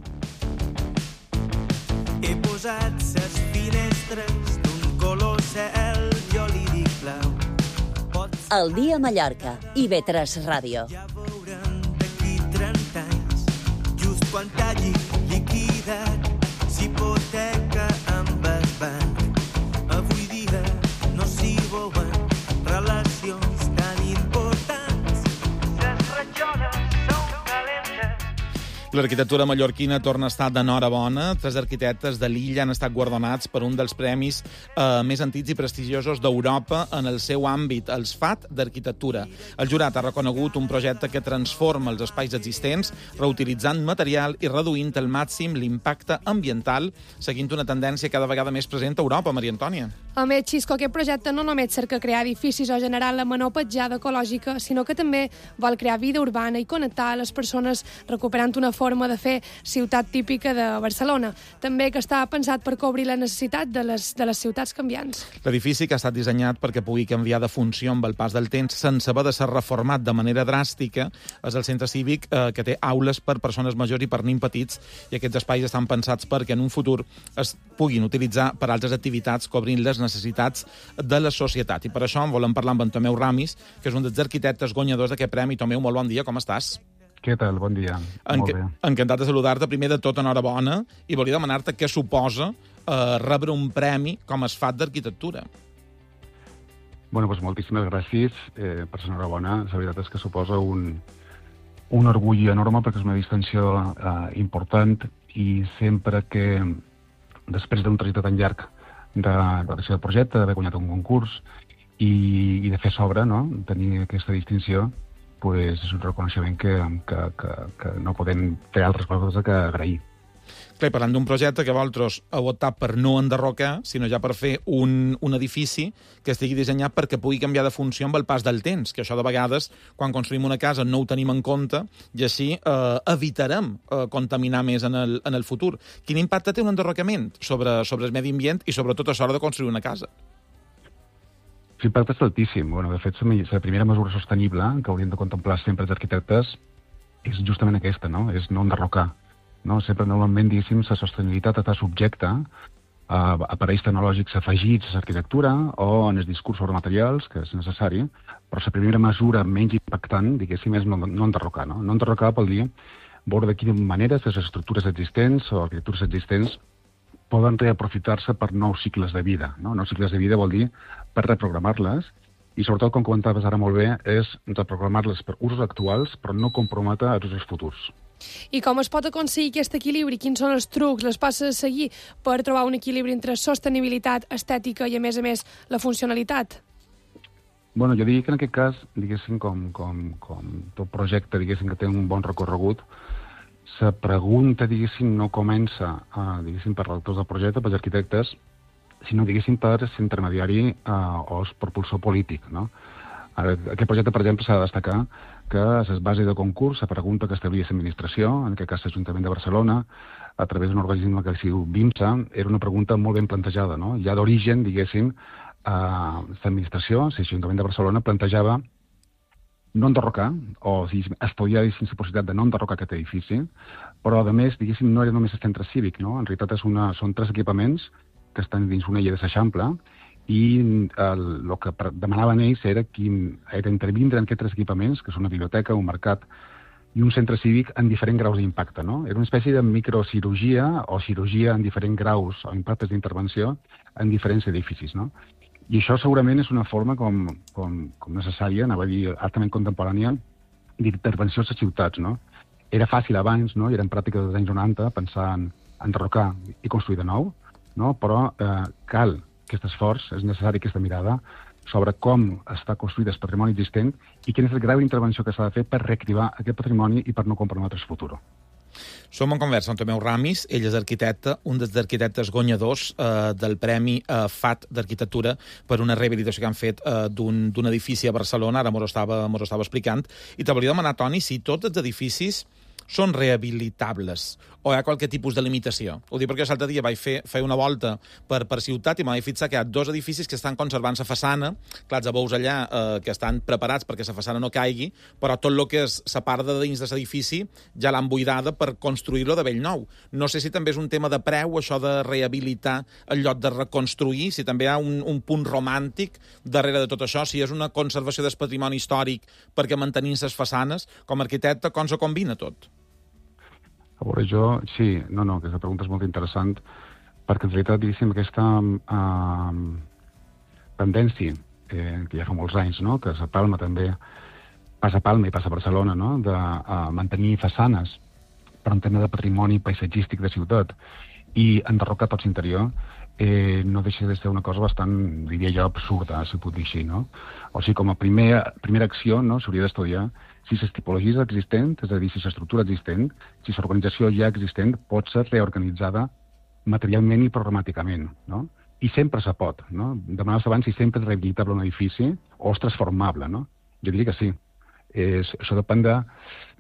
He posat ses finestres d'un color cel, jo li dic blau. El dia a Mallorca, I V tres Ràdio. Ja veurem d'aquí trenta anys, just quan t'hagi liquidat s'hipoteca amb el banc. Avui dia no s'hi veuen relacions tan importants. Les rajoles són calentes. L'arquitectura mallorquina torna a estar d'enhorabona. Tres arquitectes de l'illa han estat guardonats per un dels premis eh, més antics i prestigiosos d'Europa en el seu àmbit, els F A T d'arquitectura. El jurat ha reconegut un projecte que transforma els espais existents, reutilitzant material i reduint al màxim l'impacte ambiental, seguint una tendència cada vegada més present a Europa, Maria Antònia. A més, Xisco, aquest projecte no només cerca crear edificis o generar la menor petjada ecològica, sinó que també vol crear vida urbana i connectar les persones recuperant una forma forma de fer ciutat típica de Barcelona. També que està pensat per cobrir la necessitat de les, de les ciutats canviants. L'edifici, que ha estat dissenyat perquè pugui canviar de funció amb el pas del temps sense haver de ser reformat de manera dràstica, és el centre cívic eh, que té aules per persones majors i per nens petits, i aquests espais estan pensats perquè en un futur es puguin utilitzar per altres activitats cobrint les necessitats de la societat. I per això en volem parlar amb en Tomeu Ramis, que és un dels arquitectes guanyadors d'aquest premi. Tomeu, molt bon dia, com estàs? Què tal? Bon dia. Enc Molt bé. Encantat de saludar-te. Primer de tot, enhorabona, i volia demanar-te què suposa eh, rebre un premi com es fa d'arquitectura. Bueno, doncs moltíssimes gràcies eh, per ser enhorabona. La veritat és que suposa un, un orgull enorme perquè és una distinció eh, important, i sempre que, després d'un trajecte tan llarg de redacció de projecte, d'haver guanyat un concurs i, i de fer sobre, no?, tenir aquesta distinció, pues, és un reconeixement que, que, que, que no podem fer altres coses que agrair. Clar, parlant d'un projecte que vosaltres heu optat per no enderrocar, sinó ja per fer un, un edifici que estigui dissenyat perquè pugui canviar de funció amb el pas del temps, que això de vegades, quan construïm una casa, no ho tenim en compte, i així eh, evitarem eh, contaminar més en el, en el futur. Quin impacte té un enderrocament sobre, sobre el medi ambient i sobretot a l'hora de construir una casa? L'impacte és altíssim. Bueno, de fet, la primera mesura sostenible que hauríem de contemplar sempre els arquitectes és justament aquesta, no? És no enderrocar. No? Sempre, normalment, diguéssim, la sostenibilitat està subjecta a aparells tecnològics afegits a l'arquitectura o en el discurs sobre materials, que és necessari, però la primera mesura menys impactant, diguéssim, és no, no enderrocar. No, no enderrocar vol dir veure de quina manera les estructures existents o arquitectures existents poden reaprofitar-se per nous cicles de vida. No? Nous cicles de vida vol dir per reprogramar-les, i sobretot, com comentaves ara molt bé, és reprogramar-les per usos actuals, però no comprometre els usos futurs. I com es pot aconseguir aquest equilibri? Quins són els trucs, les passes a seguir per trobar un equilibri entre sostenibilitat, estètica i, a més a més, la funcionalitat? Bueno, jo diria que en aquest cas, diguéssim, com, com, com tot projecte, diguéssim, que té un bon recorregut, la pregunta, diguéssim, no comença, eh, diguéssim, per redactors del projecte, pels arquitectes, sinó, diguéssim, per l'intermediari eh, o el propulsor polític, no? Ara, aquest projecte, per exemple, s'ha de destacar que a les bases de concurs, la pregunta que establia l'administració, en aquest cas l'Ajuntament de Barcelona, a través d'un organisme que es diu BIMSA, era una pregunta molt ben plantejada, no? Ja d'origen, diguéssim, eh, l'administració, l'Ajuntament de Barcelona, plantejava no enderrocar, o diguéssim, estudiar la possibilitat de no enderrocar aquest edifici, però, a més, diguéssim, no era només el centre cívic, no? En realitat és una, són tres equipaments que estan dins una illa de l'Eixample, i el, el que demanaven ells era, quin, era intervindre en aquests tres equipaments, que són una biblioteca, un mercat i un centre cívic, en diferents graus d'impacte. No? Era una espècie de microcirurgia o cirurgia en diferents graus o impactes d'intervenció en diferents edificis. No? I això segurament és una forma com, com, com necessària, anava a dir altament contemporània, d'intervenció a les ciutats. No? Era fàcil abans, no? I era en pràctica dels anys noranta, pensar en enderrocar i construir de nou, no? Però eh, cal aquest esforç, és necessari aquesta mirada sobre com està construït el patrimoni existent i quin és el grau d'intervenció que s'ha de fer per reactivar aquest patrimoni i per no comprometre el futur. Som en conversa amb Tomeu Ramis, ell és arquitecte, un dels arquitectes guanyadors eh, del Premi eh, F A T d'Arquitectura per una rehabilitació que han fet eh, d'un edifici a Barcelona, ara m'ho estava, m'ho estava explicant, i te volia demanar, Toni, si tots els edificis són rehabilitables o hi ha qualque tipus de limitació. Ho dic perquè l'altre dia vaig fer, fer una volta per, per ciutat i m'he fixat que hi ha dos edificis que estan conservant la façana, clar, ja veus allà eh, que estan preparats perquè la façana no caigui, però tot el que és la part de dins de l'edifici ja l'han buidada per construir-lo de bell nou. No sé si també és un tema de preu, això de rehabilitar en lloc de reconstruir, si també hi ha un, un punt romàntic darrere de tot això, si és una conservació del patrimoni històric perquè mantenim les façanes, com a arquitecte, com se combina tot? A veure, jo, sí, no, no, aquesta pregunta és molt interessant, perquè en realitat, diguéssim, aquesta eh, tendència, eh, que ja fa molts anys, no?, que a Palma també, passa a Palma i passa a Barcelona, no?, de eh, mantenir façanes per un tema de patrimoni paisatgístic de ciutat i enderrocar tot l'interior, eh, no deixa de ser una cosa bastant, diria jo, absurda, si puc dir així, no? O sigui, com a primer, primera acció, no?, s'hauria d'estudiar si la tipologia existent, és a dir, si l'estructura existent, si l'organització ja existent pot ser reorganitzada materialment i programàticament, no? I sempre se pot, no? Demanaves abans si sempre és rehabilitable un edifici o és transformable, no? Jo diria que sí. És, això depèn de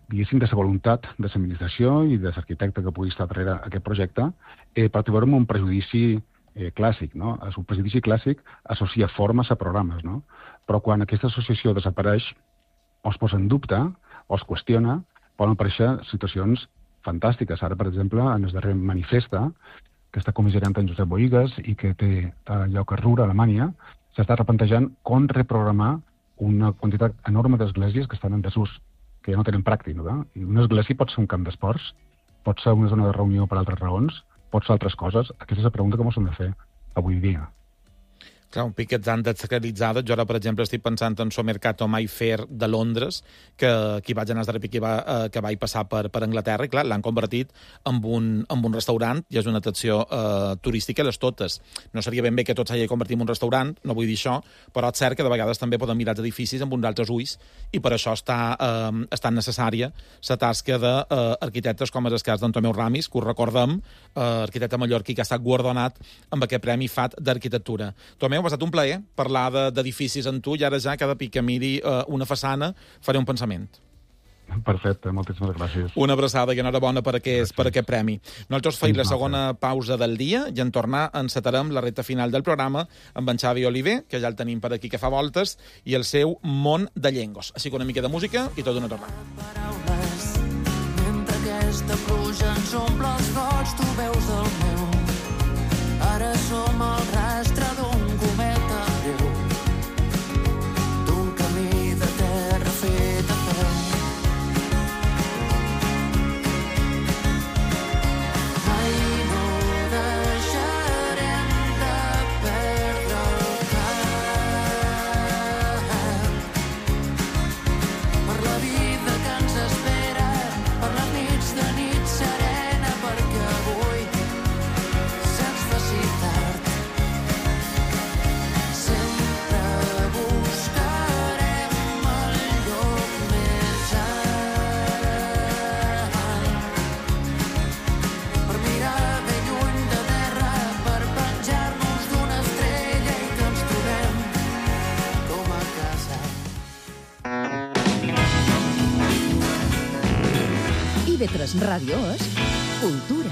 diguéssim, de la voluntat de l'administració i de l'arquitecte que pugui estar darrere aquest projecte, eh, per trobar un prejudici eh, clàssic, no? El prejudici clàssic associa formes a programes, no? Però quan aquesta associació desapareix, o es posa en dubte, o es qüestiona, poden aparèixer situacions fantàstiques. Ara, per exemple, en el darrer Manifesta, que està comissariant en Josep Boïgues i que té eh, lloc a Ruhr, a Alemanya, s'està replantejant com reprogramar una quantitat enorme d'esglésies que estan en desús, que ja no tenen pràctic, no? I una església pot ser un camp d'esports, pot ser una zona de reunió per altres raons, pot ser altres coses. Aquesta és la pregunta que s'han de fer avui dia. Clar, un pic que han desacralitzat. Jo ara, per exemple, estic pensant en el Mercato Mayfair de Londres, que aquí vaig anar a pic que, va, eh, que vaig passar per, per Anglaterra, i clar, l'han convertit en un, en un restaurant, i és una atracció eh, turística les totes. No seria ben bé que tot s'hagi convertit en un restaurant, no vull dir això, però és cert que de vegades també poden mirar els edificis amb uns altres ulls, i per això està, eh, està necessària la tasca d'arquitectes com és el cas d'en Tomeu Ramis, que ho recordem, eh, arquitecte mallorquí que ha estat guardonat amb aquest Premi F A T d'Arquitectura. Tomeu, ha estat un plaer parlar d'edificis amb tu, i ara ja cada pic que miri uh, una façana faré un pensament. Perfecte, moltíssimes gràcies. Una abraçada i enhorabona per aquest, per aquest premi. Nosaltres feim la segona pausa del dia i en tornar encetarem la recta final del programa amb en Xavi Oliver, que ja el tenim per aquí que fa voltes, i el seu Món de Llengos. Així que una mica de música i tot una tornada. Mentre aquesta pluja ens omple els gots, tu veus el meu. Ara som el rastre d'un cometa greu, d'un camí de terra fet a peu. Mai no deixarem de perdre el cap per la vida que ens espera, per les nits de nit serena, perquè avui se'ns faci tard. Sempre buscarem el lloc més alt per mirar ben lluny de terra, per penjar-nos d'una estrella i que ens trobem com a casa. I ve tres Ràdio és cultura.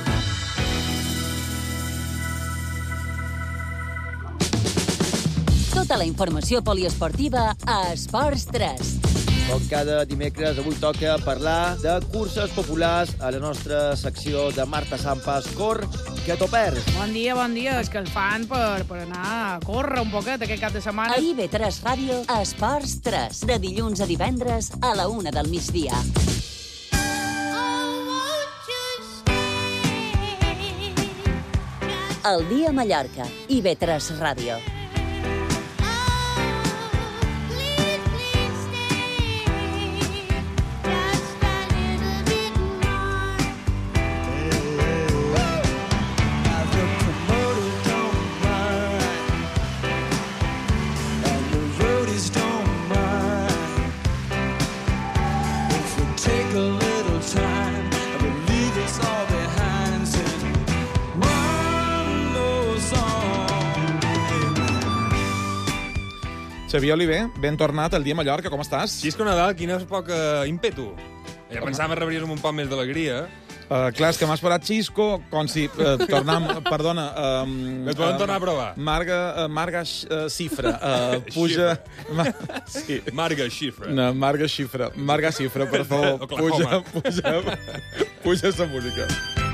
Tota la informació poliesportiva a Esports tres. Com cada dimecres, avui toca parlar de curses populars a la nostra secció de Marta Sampas, Cor, que t'ho perds. Bon dia, bon dia. És que el fan per, per anar a córrer un poquet aquest cap de setmana. A I V tres Ràdio, Esports tres, de dilluns a divendres a la una del migdia. El dia a Mallorca, I V tres Ràdio. Xavier Oliver, ben tornat al dia a Mallorca, com estàs? Xisco Nadal, quina poca ímpetu. Ja pensava que rebries un poc més d'alegria. Uh, clar, és que m'ha esperat Xisco, com si... Uh, tornam, perdona... Um, Et poden tornar a provar. Marga, uh, Marga uh, Xifra. Uh, puja... Ma, sí. Marga Xifra. No, Marga Xifra. Marga Xifra, per favor. Puja, puja, puja sa música.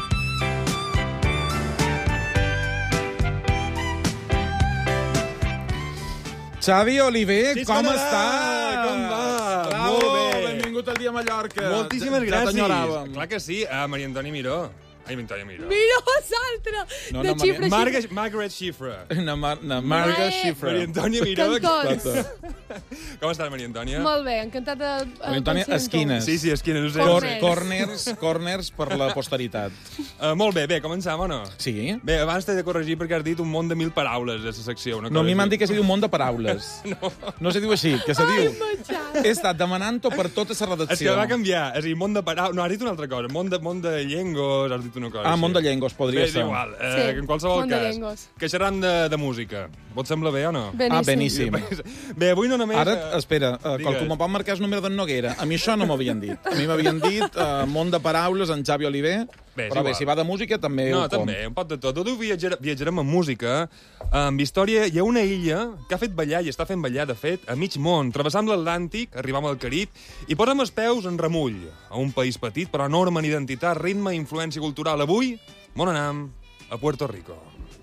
Xavi Oliver, sí, com estàs? Com va? Bravo, molt bé. Benvingut al dia a Mallorca. Moltíssimes ja, gràcies. Ja clar que sí. Ah, Maria Antònia Miró. Ai, Antònia Miró. Miró, s'altra! No, de no, xifra, Marga, xifra. Margaret Xifra. No, Mar, no, Marga Xifra. Maria Antònia Miró. Cantons. Com estàs, Maria Antònia? Molt bé, encantat de... Maria Antònia, esquines. Sí, sí, esquines. No sé. Cor corners, corners per la posteritat. Uh, molt bé, bé, començam o no? Sí. Bé, abans t'he de corregir perquè has dit un món de mil paraules a la secció. Una no, a mi m'han així. dit que se diu un món de paraules. no. No se diu així, que se diu... Ai, he estat demanant-ho per tota la redacció. És que va canviar. És a dir, món de paraules... No, has dit una altra cosa. Món de, món de llengos, has dit una cosa. Ah, sí. món de llengos, podria bé, ser. Bé, igual. Eh, sí, en qualsevol món de cas. llengos. Que xerram de, de música. Vos sembla bé o no? Beníssim. Ah, beníssim. Bé, avui no només... Ara, espera, uh, Digues. com em pot marcar el número d'en Noguera. A mi això no m'havien dit. A mi m'havien dit uh, món de paraules en Xavi Oliver, Bé, però bé, igual. si va de música també No, ho com. també, un pot de tot. Avui viatjar, viatjarem amb música. Amb història, hi ha una illa que ha fet ballar i està fent ballar, de fet, a mig món. Travessam l'Atlàntic, arribam al Carib i posem els peus en remull. A un país petit, però enorme en identitat, ritme i influència cultural. Avui, on anam? A Puerto Rico.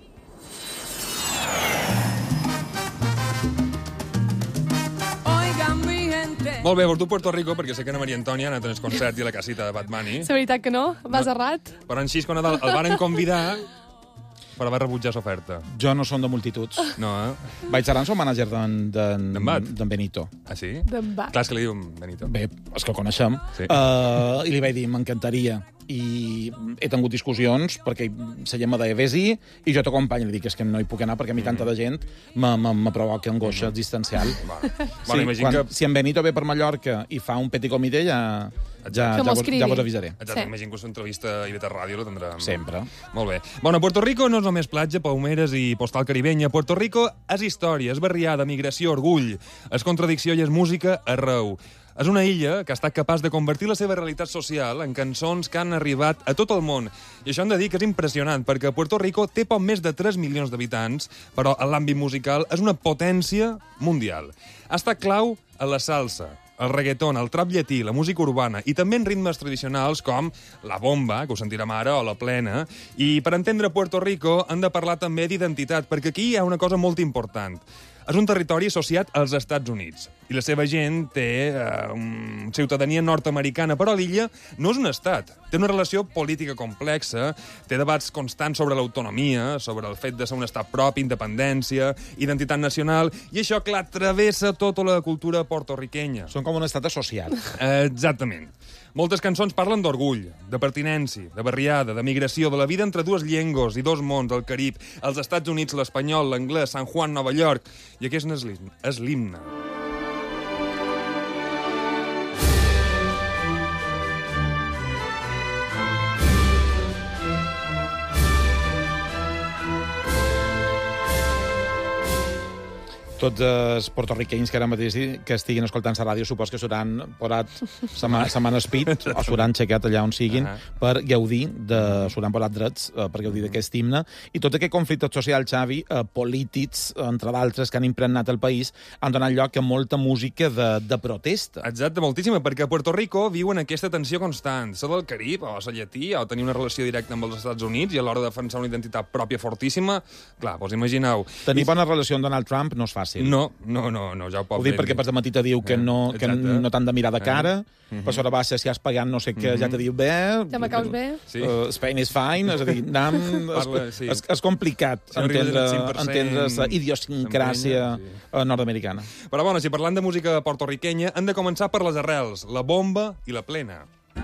Molt bé, vols tu Puerto Rico, perquè sé que na Maria Antònia ha anat al concert i a la casita de Bad Bunny. És veritat que no? Vas errat? Però en Xisco Nadal el varen convidar, però va rebutjar l'oferta. Jo no som de multituds. No, eh? Vaig anar al seu manager d'en Bat? Benito. Ah, sí? D'en Bat. Clar, és que li diuen Benito. Bé, és que el coneixem. Sí. Uh, I li vaig dir, m'encantaria. I he tingut discussions perquè se llama de Vés-hi i jo t'acompanyo. Li dic, és que no hi puc anar perquè a mi tanta de gent me, me, me provoca angoixa existencial. Bueno, Sí, imagino quan, que... Si en Benito ve per Mallorca i fa un petit comitè, ja, ja, ja, vos, ja vos avisaré. Exacte, sí. Imagino que l'entrevista a I V T Ràdio la tindrem. Sempre. Molt bé. Bueno, Puerto Rico no és només platja, palmeres i postal caribenya. Puerto Rico és història, és barriada, migració, orgull, és contradicció i és música arreu. És una illa que ha estat capaç de convertir la seva realitat social en cançons que han arribat a tot el món. I això hem de dir que és impressionant, perquè Puerto Rico té poc més de tres milions d'habitants, però en l'àmbit musical és una potència mundial. Ha estat clau a la salsa, el reggaeton, el trap llatí, la música urbana i també en ritmes tradicionals com la bomba, que ho sentirem ara, o la plena. I per entendre Puerto Rico hem de parlar també d'identitat, perquè aquí hi ha una cosa molt important. És un territori associat als Estats Units i la seva gent té eh, um, ciutadania nord-americana, però l'illa no és un estat. Té una relació política complexa, té debats constants sobre l'autonomia, sobre el fet de ser un estat propi, independència, identitat nacional, i això, clar, travessa tota la cultura porto-riquenya. Són com un estat associat. Eh, exactament. Moltes cançons parlen d'orgull, de pertinència, de barriada, de migració, de la vida entre dues llengües i dos mons, el Carib, els Estats Units, l'espanyol, l'anglès, San Juan, Nova York. I aquest és l'himne. Tots els portorriquenys que ara mateix que estiguin escoltant la ràdio supos que s'hauran posat se m'han espit o s'hauran aixecat allà on siguin uh -huh. per gaudir, de, s'hauran posat drets uh, per gaudir d'aquest himne. I tot aquest conflicte social, Xavi, uh, polítics, entre d'altres, que han impregnat el país, han donat lloc a molta música de, de protesta. Exacte, moltíssima, perquè a Puerto Rico viuen aquesta tensió constant. Ser del Carib, o ser llatí, o tenir una relació directa amb els Estats Units, i a l'hora de defensar una identitat pròpia fortíssima, clar, vos imagineu. Tenir bona relació amb Donald Trump no és fàcil. No, no, no, no, ja ho pot Ho dic perquè pas de matí te diu que no, que no t'han de mirar de cara, Eh. per sobre baixa si has pagat no sé què, Mhm. ja te diu bé... Ja me caus bé. Sí. Uh, Spain is fine, és a dir, nam, Parla, és, sí. és, és complicat Si arribes entendre, al cinc per cent, entendre la idiosincràsia s'emprenya, sí. nord-americana. Però bueno, si parlant de música portorriquenya, hem de començar per les arrels, la bomba i la plena.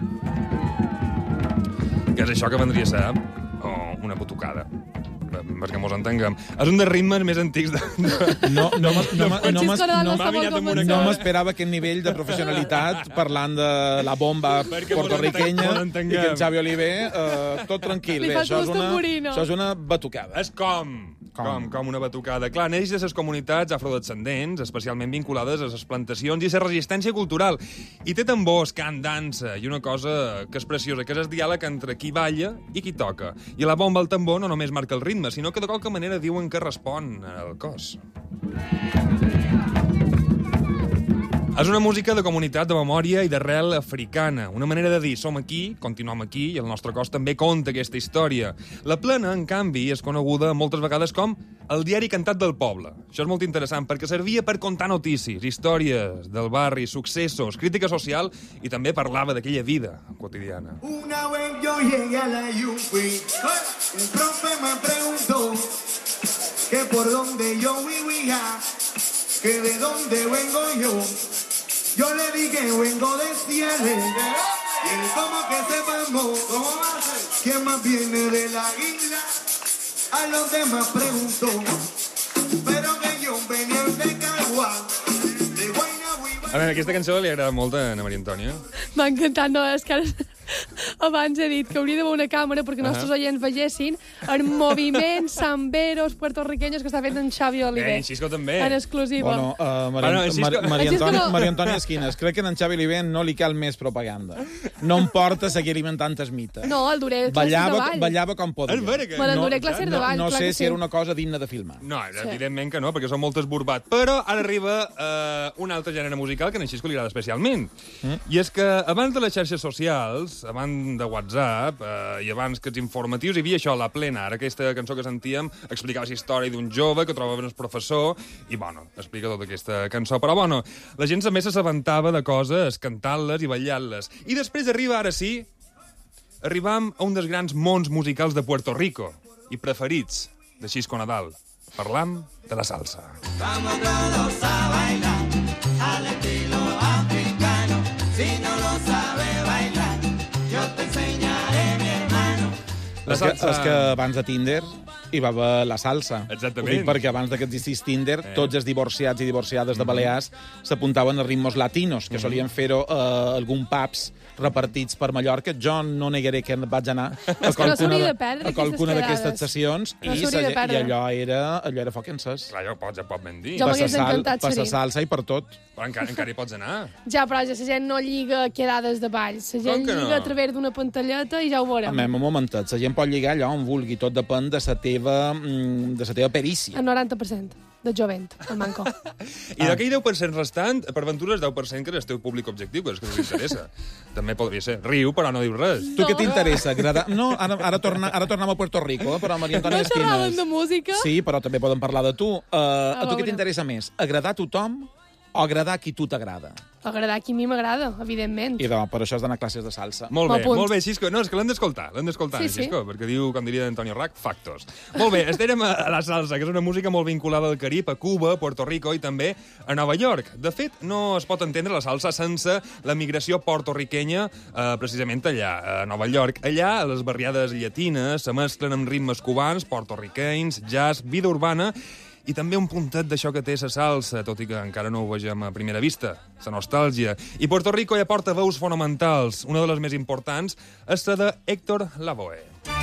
Que és això que vendria a ser oh, una batucada, perquè mos entenguem. És un dels ritmes més antics de... No, no, no, no, no, no, Francisco Nadal no, està molt no convençut. m'esperava aquest nivell de professionalitat parlant de la bomba Perquè portorriquenya mos i entenguem. que en Xavi Oliver, uh, tot tranquil. Li Bé, falta això és un una, tamborino. això és una batucada. És com? Com? Com, com una batucada. Clar, neix de les comunitats afrodescendents, especialment vinculades a les plantacions i a la resistència cultural. I té tambors, cant, dansa, i una cosa que és preciosa, que és el diàleg entre qui balla i qui toca. I la bomba, el tambor, no només marca el ritme, sinó que de qualque manera diuen que respon al cos. És una música de comunitat, de memòria i d'arrel africana. Una manera de dir, som aquí, continuem aquí, i el nostre cos també conta aquesta història. La plena, en canvi, és coneguda moltes vegades com el diari cantat del poble. Això és molt interessant, perquè servia per contar notícies, històries del barri, successos, crítica social, i també parlava d'aquella vida quotidiana. Una vez yo llegué a la U P, un profe me preguntó que por dónde yo vivía, que de dónde vengo yo. Yo le dije vengo de Ciales, y él como que sepamos quién más viene de la isla. A los demás preguntó, pero que yo venía de Caguán, de Guaynabo. A veure, aquesta cançó li agrada molt a Ana Maria Antònia. M'ha encantat, no, és que ara Abans he dit que hauria d'haver una càmera perquè els nostres oients vegessin els moviments samberos puertorriqueños que està fent en Xavi Oliver. Eh, en Xisco també. En exclusiva. Bueno, uh, Maria, Bueno, en Xisco- Maria, Maria, En Xisco Antònia, no. Maria Antònia Esquines, crec que a en Xavi Oliver no li cal més propaganda. No em porta a seguir alimentant el mite. No, el duré clàssic de Ballava, ball. ballava com podia. És vera que- Me l'enduré clàssic de ball, no, no clar sé que si sí. era una cosa digna de filmar. No, evidentment que no, perquè són molt esborbat. Però ara arriba eh, un altre gènere musical que a en Xisco li agrada especialment. Mm. I és que abans de les xarxes socials, abans de WhatsApp eh, i abans que els informatius, hi havia això, La Plena. Ara aquesta cançó que sentíem explicava la història d'un jove que trobava el professor i, bueno, explica tota aquesta cançó. Però, bueno, la gent també s'assabentava de coses cantant-les i ballant-les. I després arriba, ara sí, arribam a un dels grans mons musicals de Puerto Rico i preferits de Xisco Nadal. Parlam de la salsa. Vamos todos a bailar al estilo africano. Si no lo sabe bailar, yo te enseñaré, mi hermano. La és, que, és que abans de Tinder hi va haver la salsa. Exactament. Ho dic perquè abans que existís Tinder, eh. tots els divorciats i divorciades de Balears s'apuntaven a ritmos latinos, que solien fer-ho a algun pubs repartits per Mallorca. Jo no negaré que vaig anar a que no qualcuna, s'hauria de, de perdre a qualcuna aquestes d'aquestes quedades. sessions No i, s'hauria de i perdre. allò era, allò era foc encès. Clar, ja pot, ja pot ben dir. Jo m'hagués encantat per ser-hi. la salsa i per tot. Però encara, encara hi pots anar. Ja, però ja la gent no lliga quedades de ball. La gent Com que no? lliga a través d'una pantalleta i ja ho veurem. Home, un momentet, la gent pot lligar allò on vulgui, tot depèn de la teva, mm, de la teva perícia. El noranta per cent de jovent, el manco. I d'aquell deu per cent restant, per aventura és deu per cent que és el teu públic objectiu, que és que us interessa. També podria ser. Riu, però no diu res. Tu què t'interessa? Agradar... No, ara, ara, torna, ara tornem a Puerto Rico, eh, però Maria Antònia No xerràvem Esquines... de música? Sí, però també podem parlar de tu. Uh, a tu veure. què t'interessa més? Agradar a tothom o agradar a qui tu t'agrada? Agradar a qui a mi m'agrada, evidentment. I doncs, per això has d'anar a classes de salsa. Molt bé, Bon punt. molt bé, Xisco. No, és que l'hem d'escoltar, l'hem d'escoltar, Sí, sí, sí. Xisco, perquè diu, com diria Antonio Rack, factos. Molt bé, estarem a, a la salsa, que és una música molt vinculada al Carib, a Cuba, a Puerto Rico i també a Nova York. De fet, no es pot entendre la salsa sense la migració portorriquenya eh, precisament allà, a Nova York. Allà, les barriades llatines se mesclen amb ritmes cubans, portorriquenys, jazz, vida urbana i també un puntet d'això que té la salsa, tot i que encara no ho vegem a primera vista, la nostàlgia. I Puerto Rico ja porta veus fonamentals. Una de les més importants és la de Héctor Lavoe.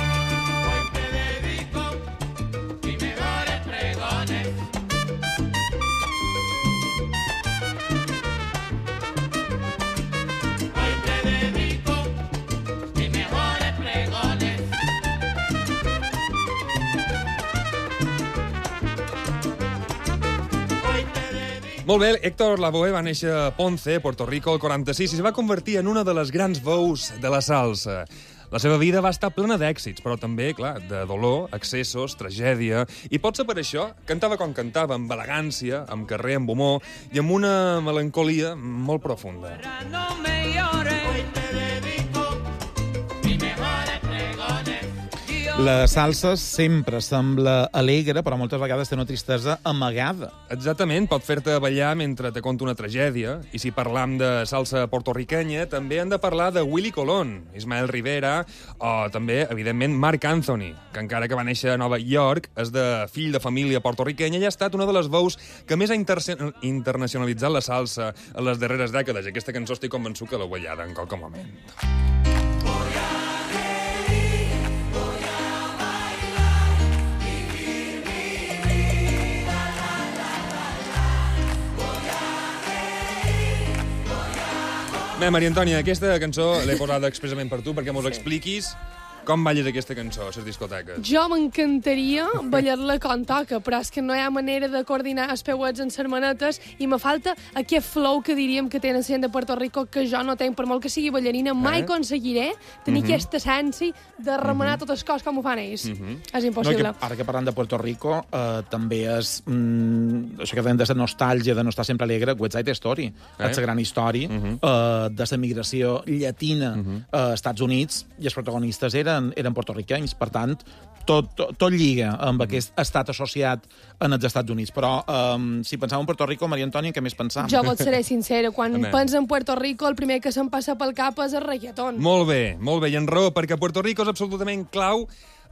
Molt bé, Héctor Lavoe va néixer a Ponce, Puerto Rico, el quaranta-sis, i es va convertir en una de les grans veus de la salsa. La seva vida va estar plena d'èxits, però també, clar, de dolor, excessos, tragèdia... I potser per això cantava com cantava, amb elegància, amb carrer, amb humor, i amb una melancolia molt profunda. No me llores, hoy te dedico mis mejores pregones. La salsa sempre sembla alegre, però moltes vegades té una tristesa amagada. Exactament, pot fer-te ballar mentre te conta una tragèdia. I si parlam de salsa portorriquenya, també hem de parlar de Willy Colón, Ismael Rivera, o també, evidentment, Marc Anthony, que encara que va néixer a Nova York, és de fill de família portorriquenya i ha estat una de les veus que més ha inter internacionalitzat la salsa en les darreres dècades. I aquesta cançó estic convençut que l'heu ballada en qualque moment. Bé, Maria Antònia, aquesta cançó l'he posada expressament per tu perquè mos expliquis com balles aquesta cançó a les discoteques. Jo m'encantaria ballar-la com toca, però és que no hi ha manera de coordinar els peuets en les manetes i me falta aquest flow que diríem que tenen la gent de Puerto Rico que jo no tenc, per molt que sigui ballarina, mai Eh? aconseguiré tenir Mhm. aquesta essència de remenar totes les coses com ho fan ells. Mhm. És impossible. No, que, ara que parlant de Puerto Rico, eh, també és... Mm, això que dèiem de la nostàlgia, de no estar sempre alegre, West Side Story. Eh? És la gran història eh, de la migració llatina als Estats Units i els protagonistes eren, eren portorriquenys. Per tant, tot, tot, tot lliga amb aquest estat associat en els Estats Units. Però eh, si pensàvem en Puerto Rico, Maria Antònia, què més pensàvem? Jo vos seré sincera, quan Home. penso en Puerto Rico, el primer que se'm passa pel cap és el reggaeton. Molt bé, molt bé, i en raó, perquè Puerto Rico és absolutament clau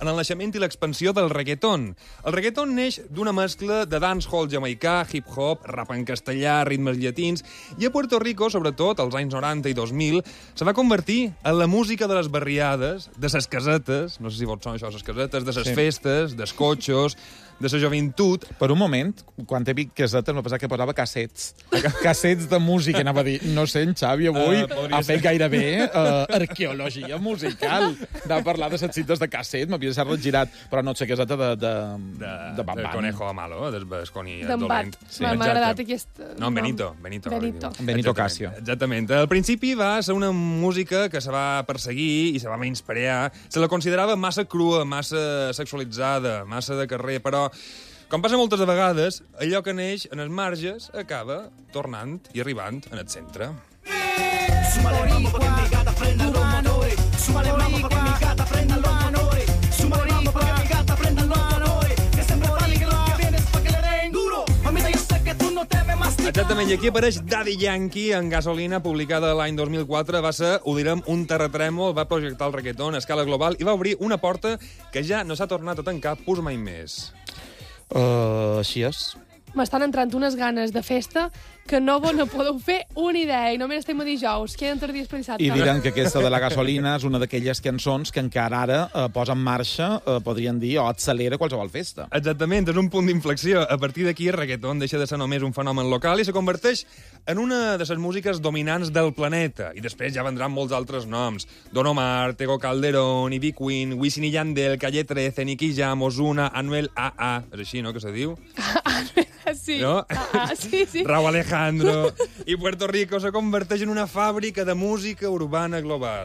en el naixement i l'expansió del reggaeton. El reggaeton neix d'una mescla de dancehall jamaicà, hip-hop, rap en castellà, ritmes llatins, i a Puerto Rico, sobretot als anys noranta i dos mil, se va convertir en la música de les barriades, de ses casetes, no sé si vols sonar això, ses casetes, de ses Sí. festes, dels cotxos, de la joventut. Per un moment, quan he dit casetes, m'ha pensat que posava cassets. Cassets de música, anava a dir. No sé, en Xavi avui Uh, podria ha fet ser. gairebé uh, arqueologia musical. De parlar de les cintes de casset, m'havia de ser regirat. Però no sé, caseta de, de, de, de Bad De Bunny. Conejo Malo, del Basconi D'en dolent. Bat. M'ha m'ha agradat aquest... No, en nom. Benito. Benito. Benito. Benito Casio. Exactament. Al principi va ser una música que se va perseguir i se va menysprear. Se la considerava massa crua, massa sexualitzada, massa de carrer, però... Com passa moltes de vegades, allò que neix en els marges acaba tornant i arribant en el centre. Súmale mambo pa' que mi gata prenda los motores. Súmale mambo pa' que mi gata prenda los motores. Súmale mambo pa' que mi gata prenda los motores. Que se prepare que lo que viene es pa' que le den duro. Mamita, yo sé que tú no te ves más. Exactament, i aquí apareix Daddy Yankee en Gasolina, publicada l'any dos mil quatre. Va ser, ho direm, un terratrèmol, va projectar el reggaeton a escala global i va obrir una porta que ja no s'ha tornat a tancar pus mai més. Uh, així és. M'estan entrant unes ganes de festa que no vos no podeu fer una idea, i només estem a dijous, queden tres dies per dissabte. I diran que aquesta de la gasolina és una d'aquelles cançons que encara ara eh, posa en marxa, eh, podrien dir, o accelera qualsevol festa. Exactament, és un punt d'inflexió. A partir d'aquí, el reggaeton deixa de ser només un fenomen local i se converteix en una de les músiques dominants del planeta. I després ja vendran molts altres noms. Don Omar, Tego Calderón, Ivy Queen, Wisin y Yandel, Calle trece, Nicky Jam, Ozuna, Anuel A A. És així, no?, que se diu? Sí, No? ah, ah, sí, sí. Raúl Alejandro. I Puerto Rico se converteix en una fàbrica de música urbana global.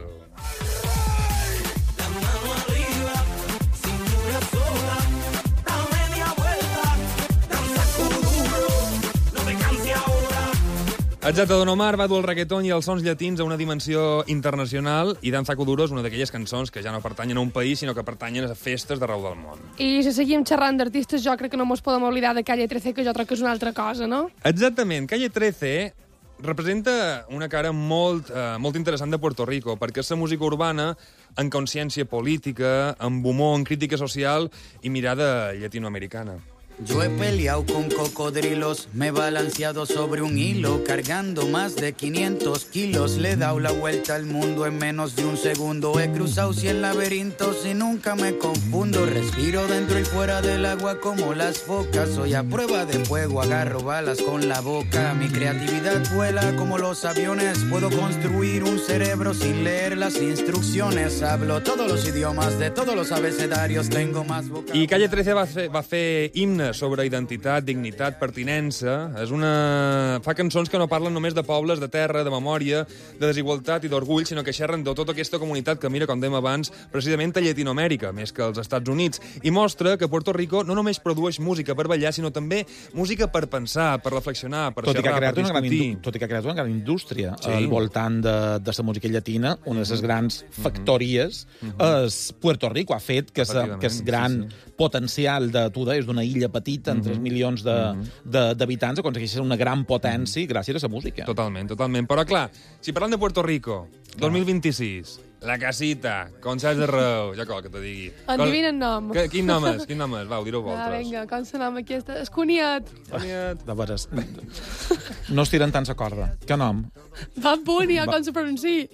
Exacte, Don Omar va dur el reggaeton i els sons llatins a una dimensió internacional i Danza Kuduro és una d'aquelles cançons que ja no pertanyen a un país, sinó que pertanyen a festes d'arreu del món. I si seguim xerrant d'artistes, jo crec que no mos podem oblidar de Calle trece, que jo crec que és una altra cosa, no? Exactament. Calle trece representa una cara molt, eh, molt interessant de Puerto Rico, perquè és la música urbana en consciència política, amb humor, en crítica social i mirada llatinoamericana. Yo he peleado con cocodrilos, me he balanceado sobre un hilo, cargando más de quinientos kilos. Le he dado la vuelta al mundo en menos de un segundo. He cruzado cien laberintos y nunca me confundo. Respiro dentro y fuera del agua como las focas. Soy a prueba de fuego, agarro balas con la boca. Mi creatividad vuela como los aviones. Puedo construir un cerebro sin leer las instrucciones. Hablo todos los idiomas de todos los abecedarios. Tengo más boca. I Calle trece va fer, va fer himnes sobre identitat, dignitat, pertinença. És una... Fa cançons que no parlen només de pobles, de terra, de memòria, de desigualtat i d'orgull, sinó que xerren de tota aquesta comunitat que mira, com dèiem abans, precisament a Llatinoamèrica, més que als Estats Units, i mostra que Puerto Rico no només produeix música per ballar, sinó també música per pensar, per reflexionar, per tot i, que ha xerrar, creat per una gran discutir. indu- tot i que ha creat una gran indústria Sí. al voltant de, de la música llatina, una de les grans factories és Puerto Rico. Ha fet que Efectivament, que el gran sí, potencial de, tu deies, d'una illa petita amb tres milions de- de- d'habitants aconsegueix ser una gran potència gràcies a la música. Totalment, totalment. Però, clar, si parlem de Puerto Rico, dos mil vint-i-sis, La Casita, concerts d'arreu, ja cal que te digui. Endivinen nom. Que, quin nom és? Quin nom és? Va, ho direu Ah, vosaltres. vinga, com se nom aquesta? Esconiat. De veres, no es tiren tant la corda. Que nom? Bad Bunny, Va- com se pronunciï.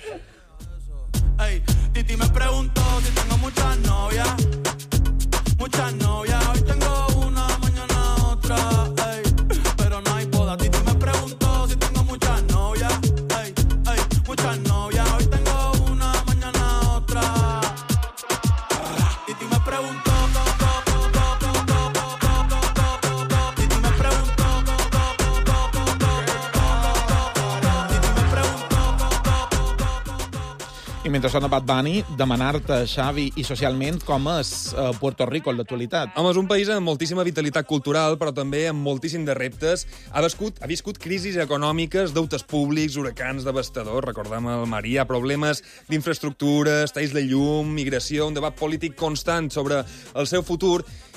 Ey, Titi me preguntó si tengo muchas novias. Muchas novias. Hoy tengo una, mañana otra. Ey, pero no hay boda. Titi me preguntó si tengo muchas novias. Ey, ey, muchas novias. Hoy tengo una, mañana otra. Titi me preguntó. Titi me preguntó. I mentre sona Bad Bunny, demanar-te, Xavi, i socialment, com és uh, Puerto Rico en l'actualitat? Home, és un país amb moltíssima vitalitat cultural, però també amb moltíssim de reptes. Ha viscut, ha viscut crisis econòmiques, deutes públics, huracans devastadors, recordem el Maria, problemes d'infraestructures, talls de llum, migració, un debat polític constant sobre el seu futur.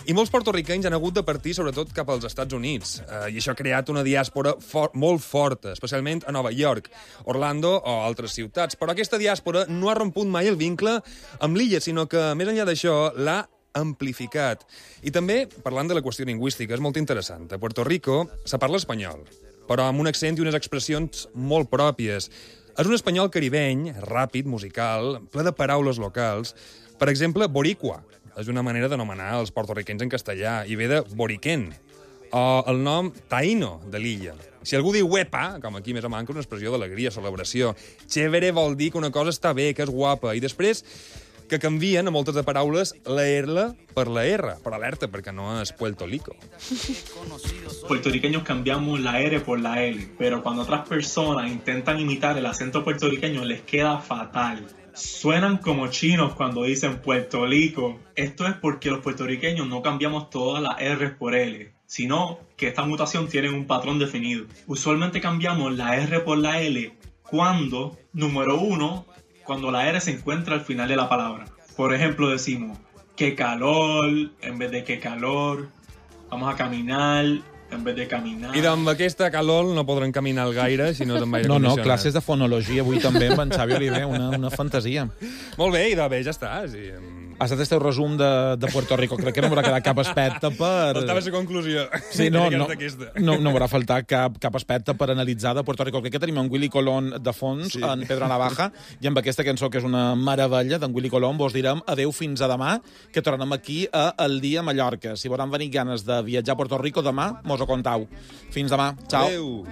I molts porto-riquenys han hagut de partir, sobretot, cap als Estats Units. Eh, I això ha creat una diàspora for molt forta, especialment a Nova York, Orlando o altres ciutats. Però aquesta diàspora no ha romput mai el vincle amb l'illa, sinó que, més enllà d'això, l'ha amplificat. I també, parlant de la qüestió lingüística, és molt interessant. A Puerto Rico se parla espanyol, però amb un accent i unes expressions molt pròpies. És un espanyol caribeny, ràpid, musical, ple de paraules locals. Per exemple, boricua és una manera d'anomenar els porto-riquens en castellà, i ve de boriquén, o el nom taíno de l'illa. Si algú diu huepa, com aquí més o manca, una expressió d'alegria, celebració. Chévere vol dir que una cosa està bé, que és guapa, i després que canvien a moltes de paraules la R per la R, per alerta, perquè no és Puerto Rico. Puertorriqueños cambiamos la R por la L, pero cuando otras personas intentan imitar el acento puertorriqueño les queda fatal. Suenan como chinos cuando dicen Puerto Rico. Esto es porque los puertorriqueños no cambiamos todas las R por L, sino que esta mutación tiene un patrón definido. Usualmente cambiamos la R por la L cuando, número uno, cuando la R se encuentra al final de la palabra. Por ejemplo, decimos, qué calor, en vez de qué calor, vamos a caminar, en vez de caminar... I amb aquesta calor no podrem caminar gaire si no és amb aire No, no, condicionat. classes de fonologia avui també amb en Xavi Oliver, una, una fantasia. Molt bé, i de bé, ja està. Sí. Ha estat el teu resum de, de Puerto Rico. Crec que no m'haurà quedat cap aspecte per... Faltava la conclusió. Sí, no, no, d'aquesta. no, no m'haurà faltat cap, cap aspecte per analitzar de Puerto Rico. Crec que tenim en Willy Colón de fons, sí. En Pedro Navaja, i amb aquesta cançó, que és una meravella d'en Willy Colón, vos direm adeu fins a demà, que tornem aquí a El Dia a Mallorca. Si volen venir ganes de viatjar a Puerto Rico, demà mos ho contau. Fins demà. Ciao. Adeu.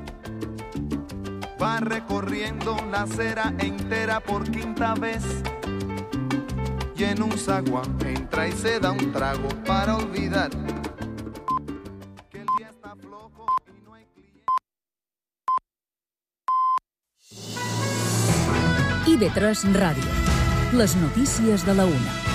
Va recorriendo la acera entera por quinta vez y en un zaguán entra y se da un trago para olvidar que el día está flojo y no hay cliente. I V tres Ràdio. Les notícies de la una.